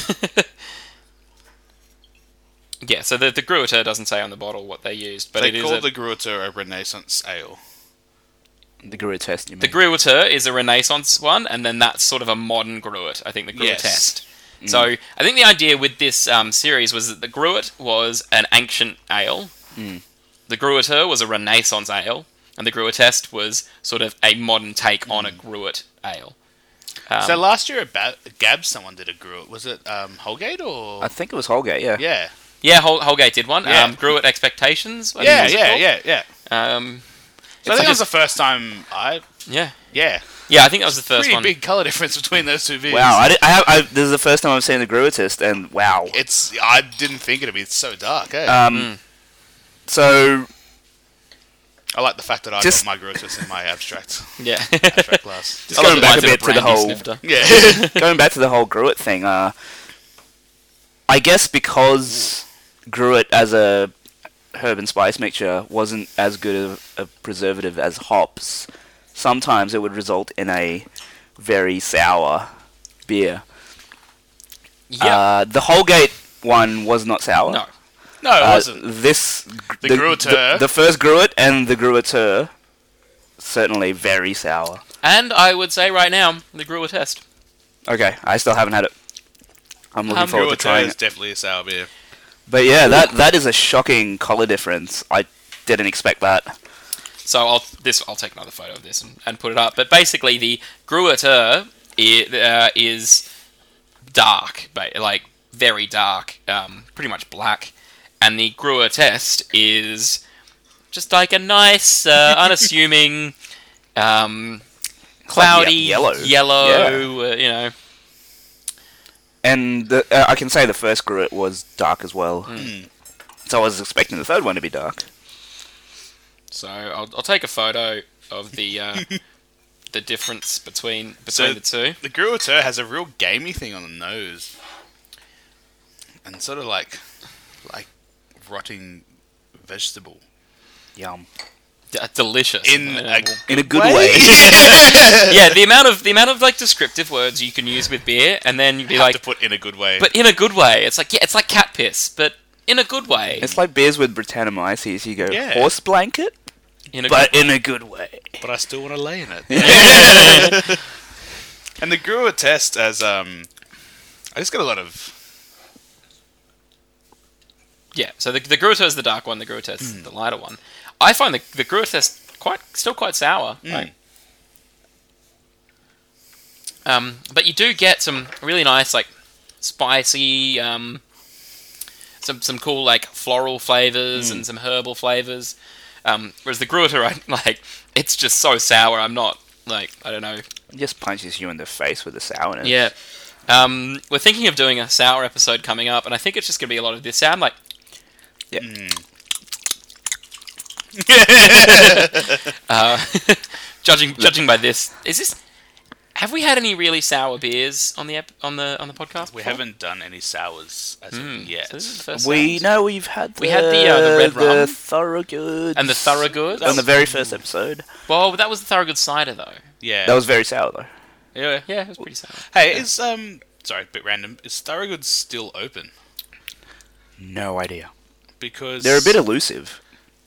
yeah, so the the Gruiter doesn't say on the bottle what they used, but they it is call a, the Gruiter a Renaissance ale. The Gruit test, you mean? the Gruiter is a Renaissance one, and then that's sort of a modern Gruit. I think the Gruit Yes. test. So I think the idea with this um, series was that the Gruit was an ancient ale. The Gruiter was a Renaissance ale. and the Gruit Test was sort of a modern take on a Gruit ale. Um, so last year at ba- Gab, someone did a Gruit. Was it um, Holgate or? I think it was Holgate, yeah. Yeah. yeah, Hol- Holgate did one. Yeah. Um, Gruit Expectations. I think Yeah, was it yeah, called. yeah, yeah. Um, So I it's think that was just- the first time I. yeah, Yeah. yeah. I think that was the first Pretty one. big colour difference between those two beers. Wow, I, did, I have. I, this is the first time I've seen the Gruitist, and wow. It's. I didn't think it'd be so dark. Eh? Um, So I like the fact that I just- got my Gruitus in my abstract Yeah. abstract class. Just going got back a reminds me of bit to the brandy whole- snifter. Yeah. going back to the whole Gruit thing, uh, I guess because Gruit as a herb and spice mixture wasn't as good of a preservative as hops, sometimes it would result in a very sour beer. Yeah. Uh, the Holgate one was not sour. no. No, it Uh, wasn't. This The Gruiteur. the, the first Gruit and the Gruiteur, certainly very sour. And I would say right now, the Gruit Test. Okay, I still haven't had it. I'm looking Um, forward to Gruiteur trying is it. definitely a sour beer. But yeah, that that is a shocking color difference. I didn't expect that. So I'll this I'll take another photo of this and, and put it up. But basically, the Gruiteur is, uh, is dark, but like very dark, um, pretty much black, and the Gruit Test is just like a nice, uh, unassuming, um, cloudy ye- yellow. yellow. Uh, you know, And the, uh, I can say the first Gruit was dark as well. Hmm. So I was expecting the third one to be dark. so I'll, I'll take a photo of the uh, the difference between between So- the two. The Gruiteur has a real gamey thing on the nose. And sort of like like rotting vegetable. Yum. D- delicious. In Yeah. a In a good way. yeah, the amount of the amount of like descriptive words you can use with beer, and then you'd be have like, to put in a good way. but in a good way. It's like yeah, it's like cat piss, but in a good way. It's like beers with Britannomyces. You go Yeah. horse blanket, in a but good in a good way. but I still want to lay in it. And the Gruit Test as um I just got a lot of yeah. So the the Gruiteur is the dark one, the Gruiteur is Hmm. the lighter one. I find the the Gruiteur is quite still quite sour. Mm. Like, um, but you do get some really nice like spicy um. Some some cool like floral flavors Hmm. and some herbal flavors, um, whereas the Gruiteur, I, like it's just so sour. I'm not like I don't know. It just punches you in the face with the sourness. Yeah, um, we're thinking of doing a sour episode coming up, and I think it's just gonna be a lot of this sound. Like, uh, judging judging by this, is this? Have we had any really sour beers on the ep- on the on the podcast? we before? haven't done any sours as Mm, of yet. so this is the first We sours. know we've had the, We had the, uh, the red rum. the Thorogood, and the Thorogood. on the very first episode. Well, that was the Thorogood cider though. Yeah. That was very sour though. yeah. Yeah, it was pretty sour. Hey, is um sorry, a bit random. Is Thorogood still open? No idea. Because They're a bit elusive.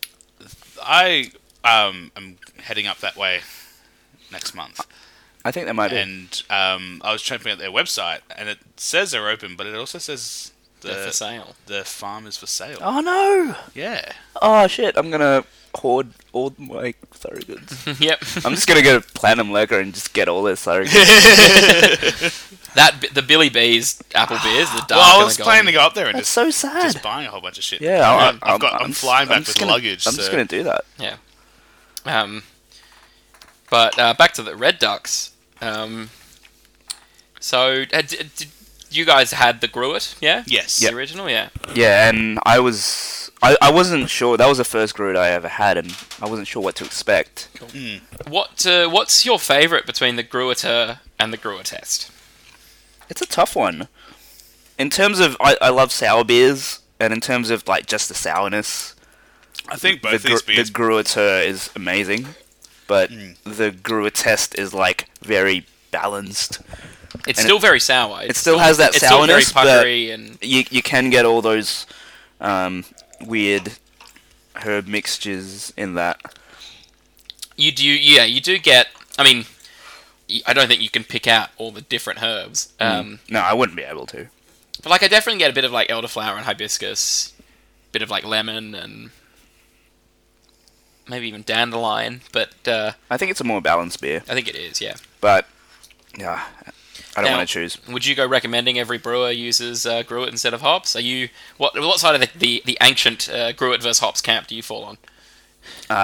I um am heading up that way next month. I think they might be. And um, I was checking out their website, and it says they're open, but it also says They're for the sale. the farm is for sale. Oh no! Yeah, Oh shit! I'm gonna hoard all my Thorogoods. Yep. I'm just gonna go to Platinum Liquor and just get all their Thorogoods. That bi- the Billy B's apple beers, the dark. well, I and was the planning to golden. go up there and That's just so sad. just buying a whole bunch of shit. Yeah, I- I've I'm, got. I'm, I'm flying I'm back just with gonna- luggage. I'm so. just gonna do that. Yeah. Um, but uh, back to the Red Ducks. Um, so uh, d- did you guys had the Gruit? Yeah. Yes. The original. Yeah. Yeah, and I was I, I wasn't sure. That was the first Gruit I ever had, and I wasn't sure what to expect. What uh, What's your favourite between the Gruiteur and the Gruitest? It's a tough one. In terms of, I, I love sour beers, and in terms of like just the sourness, I think the, both these Gru- beers. the Gruiteur is amazing, but the Gruitest is like very balanced. It's And still very sour. It's still has that it's still very sourness, but- puttery and You you can get all those um, weird herb mixtures in that. you do. Yeah, you do get. I mean, y- I don't think you can pick out all the different herbs. Um, No, I wouldn't be able to. But like, I definitely get a bit of like elderflower and hibiscus, bit of like lemon and maybe even dandelion, but uh, I think it's a more balanced beer, I think it is. Yeah. but yeah, I don't Now- want to choose. Would you go recommending every brewer uses uh, Gruit instead of hops? Are you what what side of the the, the ancient uh, Gruit versus hops camp do you fall on? Uh,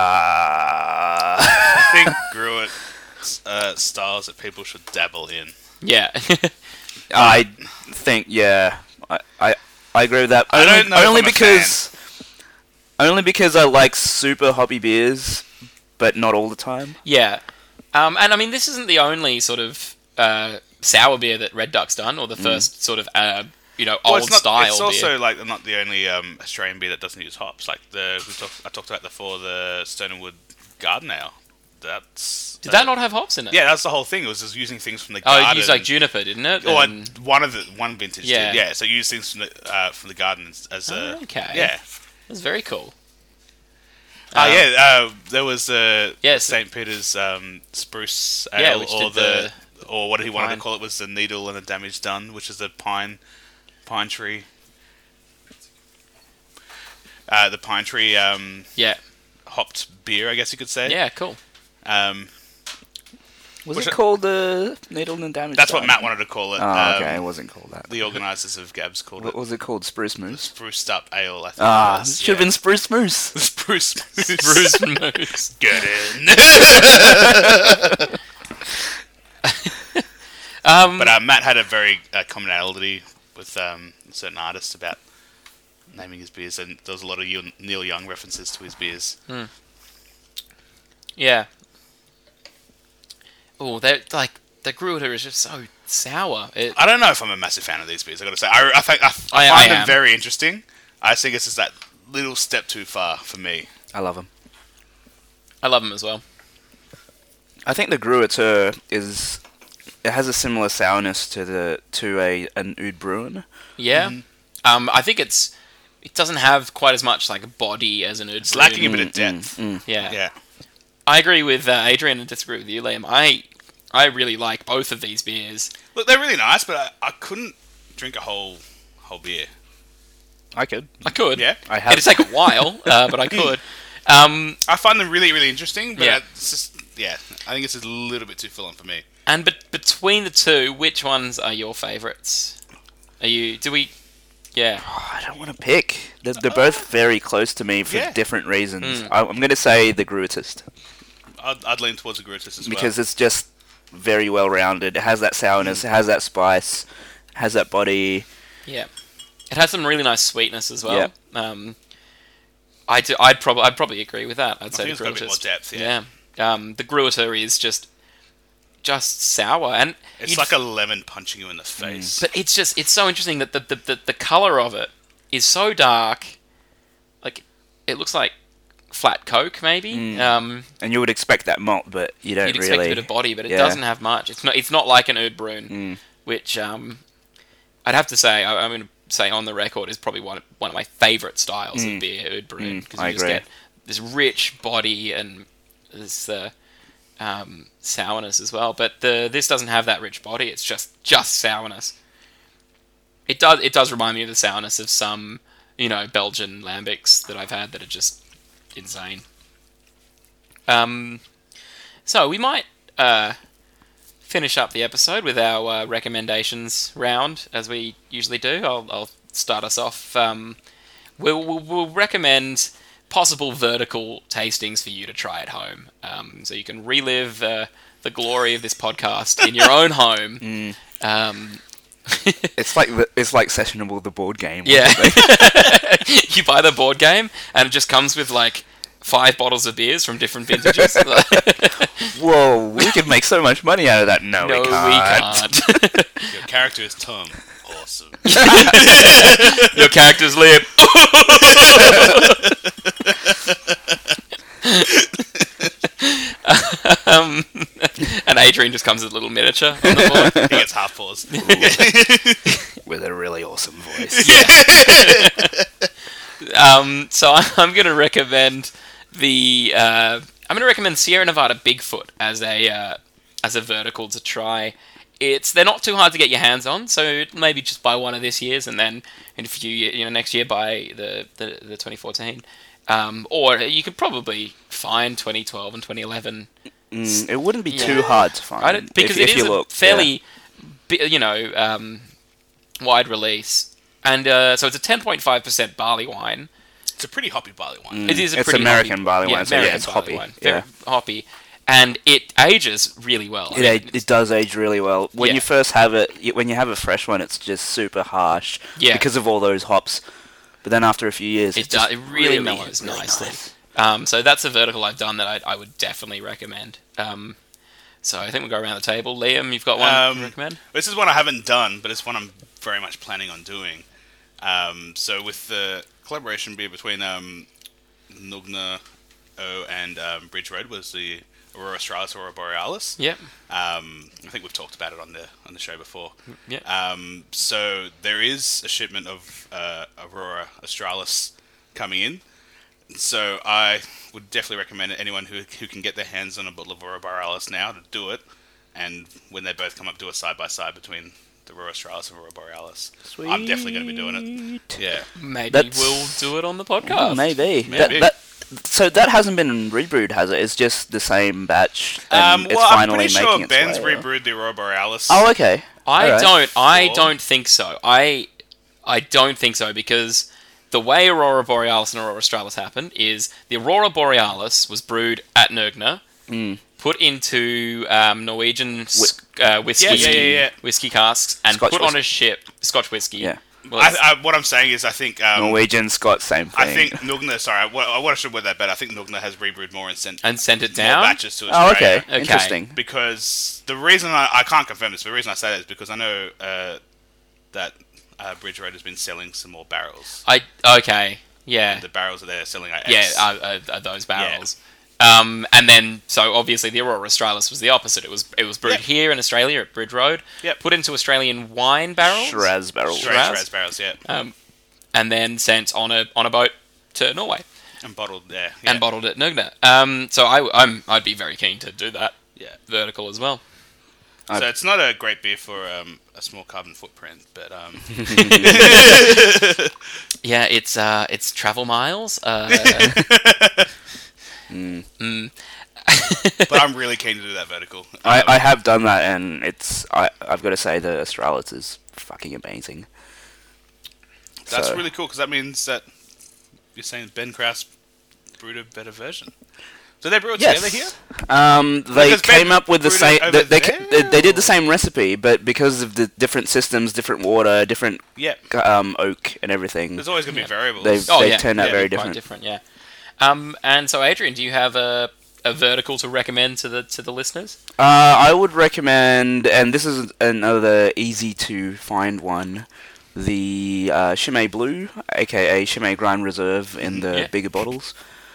I think Gruit uh, styles that people should dabble in. Yeah. I think yeah, I, I I agree with that. I Only, don't know if only I'm a because only because I like super hoppy beers, but not all the time. Yeah. Um, and I mean, this isn't the only sort of uh, sour beer that Red Duck's done, or the first sort of uh, you know Well, old it's not, style It's also beer. like not the only um, Australian beer that doesn't use hops. Like the we talked, I talked about before, the Stone and Wood Garden Ale. That's Did that not have hops in it? Yeah, that's the whole thing. It was just using things from the Oh, garden. it used like juniper, didn't it? Or And- one of the one vintage. Yeah. did. Yeah. So use things from the uh, from the garden as, as a Oh, okay. yeah. That's very cool. Oh Um, yeah, uh, there was uh, Yes. Saint Peter's um, Spruce Ale, Yeah, which or did the, or what he wanted pine. to call it was the Needle and the Damage Done, which is a pine pine tree. Uh, the pine tree um, Yeah. hopped beer, I guess you could say. Yeah, cool. Um, Was Which it it- called the Needle and Damage? that's what Done? Matt wanted to call it. Oh, um, okay, it wasn't called that. The organisers of Gabs called What it was it called? Spruce Moose. Spruced Up Ale. I think Ah, it it was. should have been Spruce Moose. Spruce Moose. Bruce Moose. Get in. Um, But uh, Matt had a very uh, commonality with um, certain artists about naming his beers, and there was a lot of Yo- Neil Young references to his beers. yeah. Oh, they're like the Gruiter is just so sour. It, I don't know if I'm a massive fan of these beers. I got to say, I, I think I, I I- find I them am. very interesting. I think it's just that little step too far for me. I love them. I love them as well. I think the Gruiter is it has a similar sourness to the to a an Oud Bruin. Yeah. Mm-hmm. Um, I think it's it doesn't have quite as much like body as an Oud It's Bruin. lacking a bit of depth. Yeah. Yeah. I agree with uh, Adrian and disagree with you, Liam. I I really like both of these beers. Look, they're really nice, but I, I couldn't drink a whole whole beer. I could. I could. Yeah. I have. It'd take a while, uh, but I could. Um, I find them really, really interesting, but Yeah. it's just, yeah, I think it's just a little bit too full on for me. and but between the two, which ones are your favourites? Are you? Do we? Yeah. I don't want to pick. They're, they're both very close to me for Yeah. different reasons. Mm. I, I'm going to say the Gruitist I'd, I'd lean towards the Grutus as because well. it's just very well rounded. It has that sourness. It has that spice. Has that body. Yeah. It has some really nice sweetness as well. Um, I do, I'd probably I'd probably agree with that. I'd say think the it's got a bit Gruitist. more depth, yeah. Yeah. Um, the Gruiter is just just sour, and It's you'd like a lemon punching you in the face. But it's just it's so interesting that the the, the the color of it is so dark. Like it looks like flat Coke maybe. Um, And you would expect that malt, but you don't you'd really. expect a bit of body, but it yeah. doesn't have much. It's not it's not like an Oud Bruin, Mm. which um, I'd have to say I, I'm going to say on the record is probably one one of my favourite styles of beer, Oud Bruin, Mm, because I you just agree. get this rich body and this uh, um, sourness as well. But the this doesn't have that rich body. It's just just sourness. It does it does remind me of the sourness of some you know Belgian lambics that I've had that are just insane. Um, so we might uh, finish up the episode with our uh, recommendations round, as we usually do. I'll, I'll start us off. Um, we'll, we'll, we'll recommend possible vertical tastings for you to try at home, um, so you can relive uh, the glory of this podcast in your own home. Um, It's like the, it's like Sessionable, the board game. Yeah. wasn't it? You buy the board game, and it just comes with like five bottles of beers from different vintages. Whoa, we could make so much money out of that. No, no, we we can't. can't. Your character is Tom. Awesome. Your character's lip. um, and Adrian just comes with a little miniature on the board. He gets half paws. With a really awesome voice. Um, so I'm going to recommend the. Uh, I'm going to recommend Sierra Nevada Bigfoot as a uh, as a vertical to try. it's they're not too hard to get your hands on. So maybe just buy one of this year's, and then in a few years, you know, next year buy the the, the twenty fourteen. Um, or you could probably find twenty twelve and twenty eleven. Mm, it wouldn't be Yeah. too hard to find. I don't, because if, it if is you a look, fairly, bi- you know, um, wide release, and uh, so it's a ten point five percent barley wine. It's a pretty hoppy barley wine. It is a It's pretty American hoppy, barley yeah, wine, so yeah, American it's barley hoppy, wine. Very yeah. hoppy, and it ages really well. I It, mean, ag- it does age really well. When Yeah. you first have it, y- when you have a fresh one, it's just super harsh Yeah. because of all those hops. But then after a few years, It it's just does- it really really mellows really nicely. nice. Um, so that's a vertical I've done that I, I would definitely recommend. Um, so I think we'll go around the table. Liam, you've got one Um, to recommend? This is one I haven't done, but it's one I'm very much planning on doing. Um, so with the collaboration beer between um, Nugna O and um, Bridge Road was the Aurora Australis, Aurora Borealis. Yep. Um, I think we've talked about it on the on the show before. Yep. Um, so there is a shipment of uh, Aurora Australis coming in. So I would definitely recommend anyone who who can get their hands on a bottle of Aurora Borealis now to do it. And when they both come up, do a side by side between the Aurora Australis and Aurora Borealis. I'm definitely going to be doing it. Yeah. Maybe That's- we'll do it on the podcast. Oh, maybe. Maybe. That, that, so that hasn't been rebrewed, has it? It's just the same batch, and Um, it's well, I'm finally pretty making sure its Ben's way, or- rebrewed the Aurora Borealis. Oh, okay. I Alright. don't. I Four. don't think so. I I don't think so because the way Aurora Borealis and Aurora Australis happened is the Aurora Borealis was brewed at Nurgna, Mm. put into um, Norwegian s- uh, whiskey, Yeah, yeah, yeah, yeah. whiskey casks, and Scotch put on whiskey. a ship. Scotch whiskey. Yeah. Well, I, it's- I, what I'm saying is, I think um, Norwegian, Scott, same thing. I think Nugna. Sorry, I, wa- I should word that better. I think Nugna has rebrewed more and sent and sent it more down. batches to Oh, Australia. okay. Okay. Interesting. Because the reason I, I can't confirm this, but the reason I say that is because I know uh, that uh, Bridge Road has been selling some more barrels. I okay. Yeah. The barrels that they're selling are Yeah, X. uh, uh, uh, those barrels. Um, and then, so obviously the Aurora Australis was the opposite. It was it was brewed Yep. here in Australia at Bridge Road, Yep. put into Australian wine barrels, Shiraz barrels. Straight Shiraz? Shiraz barrels, yeah, um, and then sent on a on a boat to Norway and bottled there, yeah. and bottled at Nugna. Um, so I, I'm I'd be very keen to do that yeah. vertical as well. So it's not a great beer for um, a small carbon footprint, but um, Yeah, it's uh, it's travel miles. Uh, mm. but I'm really keen to do that vertical. I, Um, I have done that, and it's I I've got to say the Australis is fucking amazing. That's So- really cool because that means that you're saying Ben Krause brewed a better version. So they brew it Yes. together here? Um, they Because Ben came up with the brewed same. it over They, they, ca- there, they, they did the or- same recipe, but because of the different systems, different water, different Yeah. um, oak, and everything, There's always going to be variables. They've- Oh They yeah, turned out yeah, very they're quite different. different. Yeah. Um, and so Adrian, do you have a a vertical to recommend to the to the listeners? Uh, I would recommend, and this is another easy to find one, the uh, Chimay Blue, aka Chimay Grand Reserve in the Yeah. bigger bottles.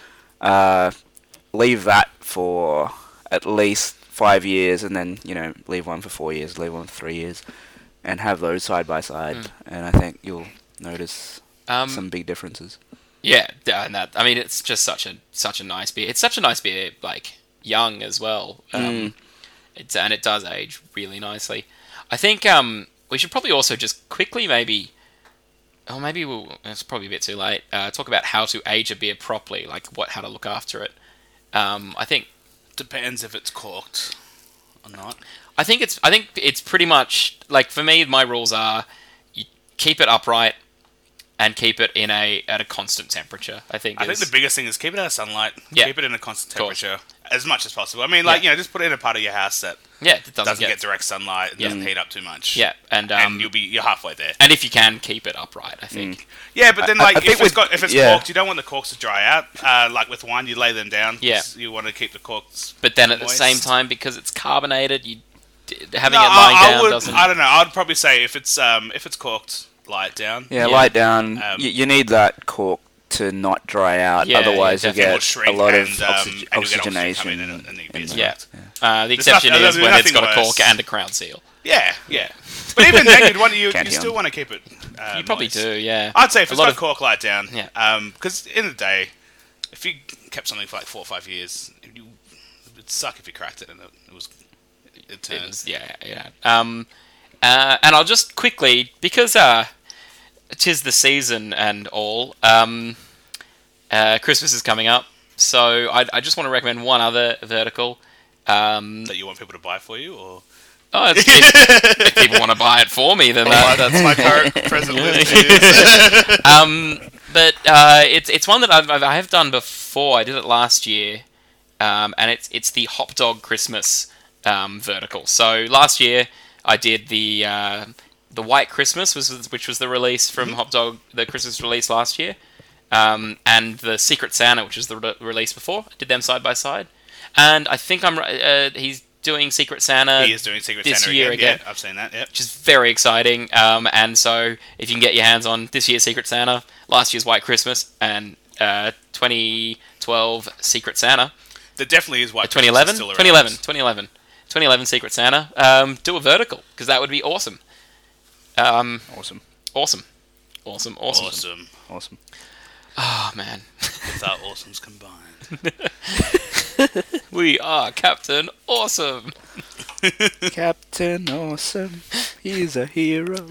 Uh, leave that for at least five years, and then you know leave one for four years, leave one for three years, and have those side by side, Mm. and I think you'll notice Um, some big differences. Yeah, d- and that I mean, it's just such a such a nice beer. It's such a nice beer, like young as well. Um, Mm. It's and it does age really nicely. I think um, we should probably also just quickly maybe, or maybe we'll. It's probably a bit too late. Uh, talk about how to age a beer properly, like what how to look after it. Um, I think Depends if it's corked or not. I think it's I think it's pretty much like for me. My rules are you keep it upright and keep it in a at a constant temperature. I think. I think is- the biggest thing is keep it out of sunlight. Yeah. Keep it in a constant Of course. temperature as much as possible. I mean, like, Yeah. you know, just put it in a part of your house that yeah, it doesn't, doesn't get, get direct sunlight and Yeah. doesn't heat up too much. yeah, and um, And you'll be you're halfway there. and if you can keep it upright, I think. Yeah, but then I- like I think if it's with- got if it's yeah. corked, you don't want the corks to dry out. Uh, like with wine, you lay them down. 'cause Yeah. You want to keep the corks. But then at the moist. same time, because it's carbonated, you d- having No, it lying I, I down would, doesn't. I don't know. I'd probably say if it's um if it's corked, lie it down. Yeah, Yeah. lie it down. Um, you, you need that cork to not dry out, Yeah, otherwise yeah, you definitely. It will get shrink a lot and, of um, oxyg- and you'll get oxygen oxygenation. coming in and, and you'll be in the- yeah. smoked. Uh, the There's exception nothing- is there's when it's got nothing a cork worse. and a crown seal. Yeah, yeah. But even then, you'd want you, Can't you hear still 'em. want to keep it. Uh, You probably moist. do, yeah. I'd say if A it's lot got of- cork, lie it down. Yeah. Um, because in the day, if you kept something for like four or five years, you, it'd suck if you cracked it and it, it was It turns. Yeah, yeah. Um, uh, and I'll just quickly, because uh, 'tis the season and all, um, uh, Christmas is coming up, so I, I just want to recommend one other vertical. Um, That you want people to buy for you, or oh, it's, if, if people want to buy it for me, then that, that's my current present list is. um, but uh, it's it's one that I've, I've I have done before. I did it last year, um, and it's it's the Hop Dog Christmas um, vertical. So last year I did the uh, the White Christmas, was which was the release from Mm-hmm. Hop Dog, the Christmas release last year, um, and the Secret Santa, which is the re- release before. I did them side by side, and I think I'm ri- uh, he's doing Secret Santa. He is doing Secret this Santa year again. again. Yeah, I've seen that. Yep. Which is very exciting. Um, and so, if you can get your hands on this year's Secret Santa, last year's White Christmas, and uh, twenty twelve Secret Santa, There definitely is White twenty Christmas eleven, still around. twenty eleven, twenty eleven, twenty eleven Secret Santa, um, do a vertical, because that would be awesome. Um, Awesome. awesome. Awesome, awesome. Awesome. Awesome. Oh, man. With our awesomes combined. We are Captain Awesome. Captain Awesome. He's a hero.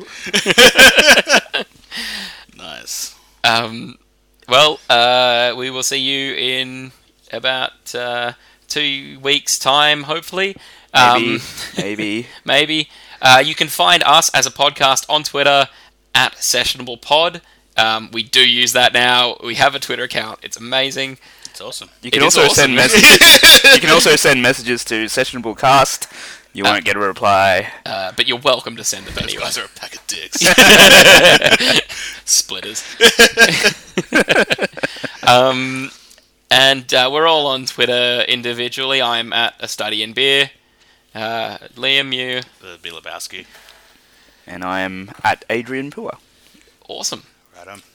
Nice. Um, well, uh, we will see you in about uh, two weeks' time, hopefully. Maybe. Um, maybe. maybe. Uh, you can find us as a podcast on Twitter at SessionablePod. Um, we do use that now. We have a Twitter account. It's amazing. It's awesome. You It can is also awesome. send messages. You can also send messages to SessionableCast. You won't get a reply. Uh, but you're welcome to send them Those anyway. guys are a pack of dicks. Splitters. um, and uh, we're all on Twitter individually. I'm at A Study in Beer. Uh, Liam, you. The B. Lebowski. And I am at Adrian Pua. Awesome. Right on.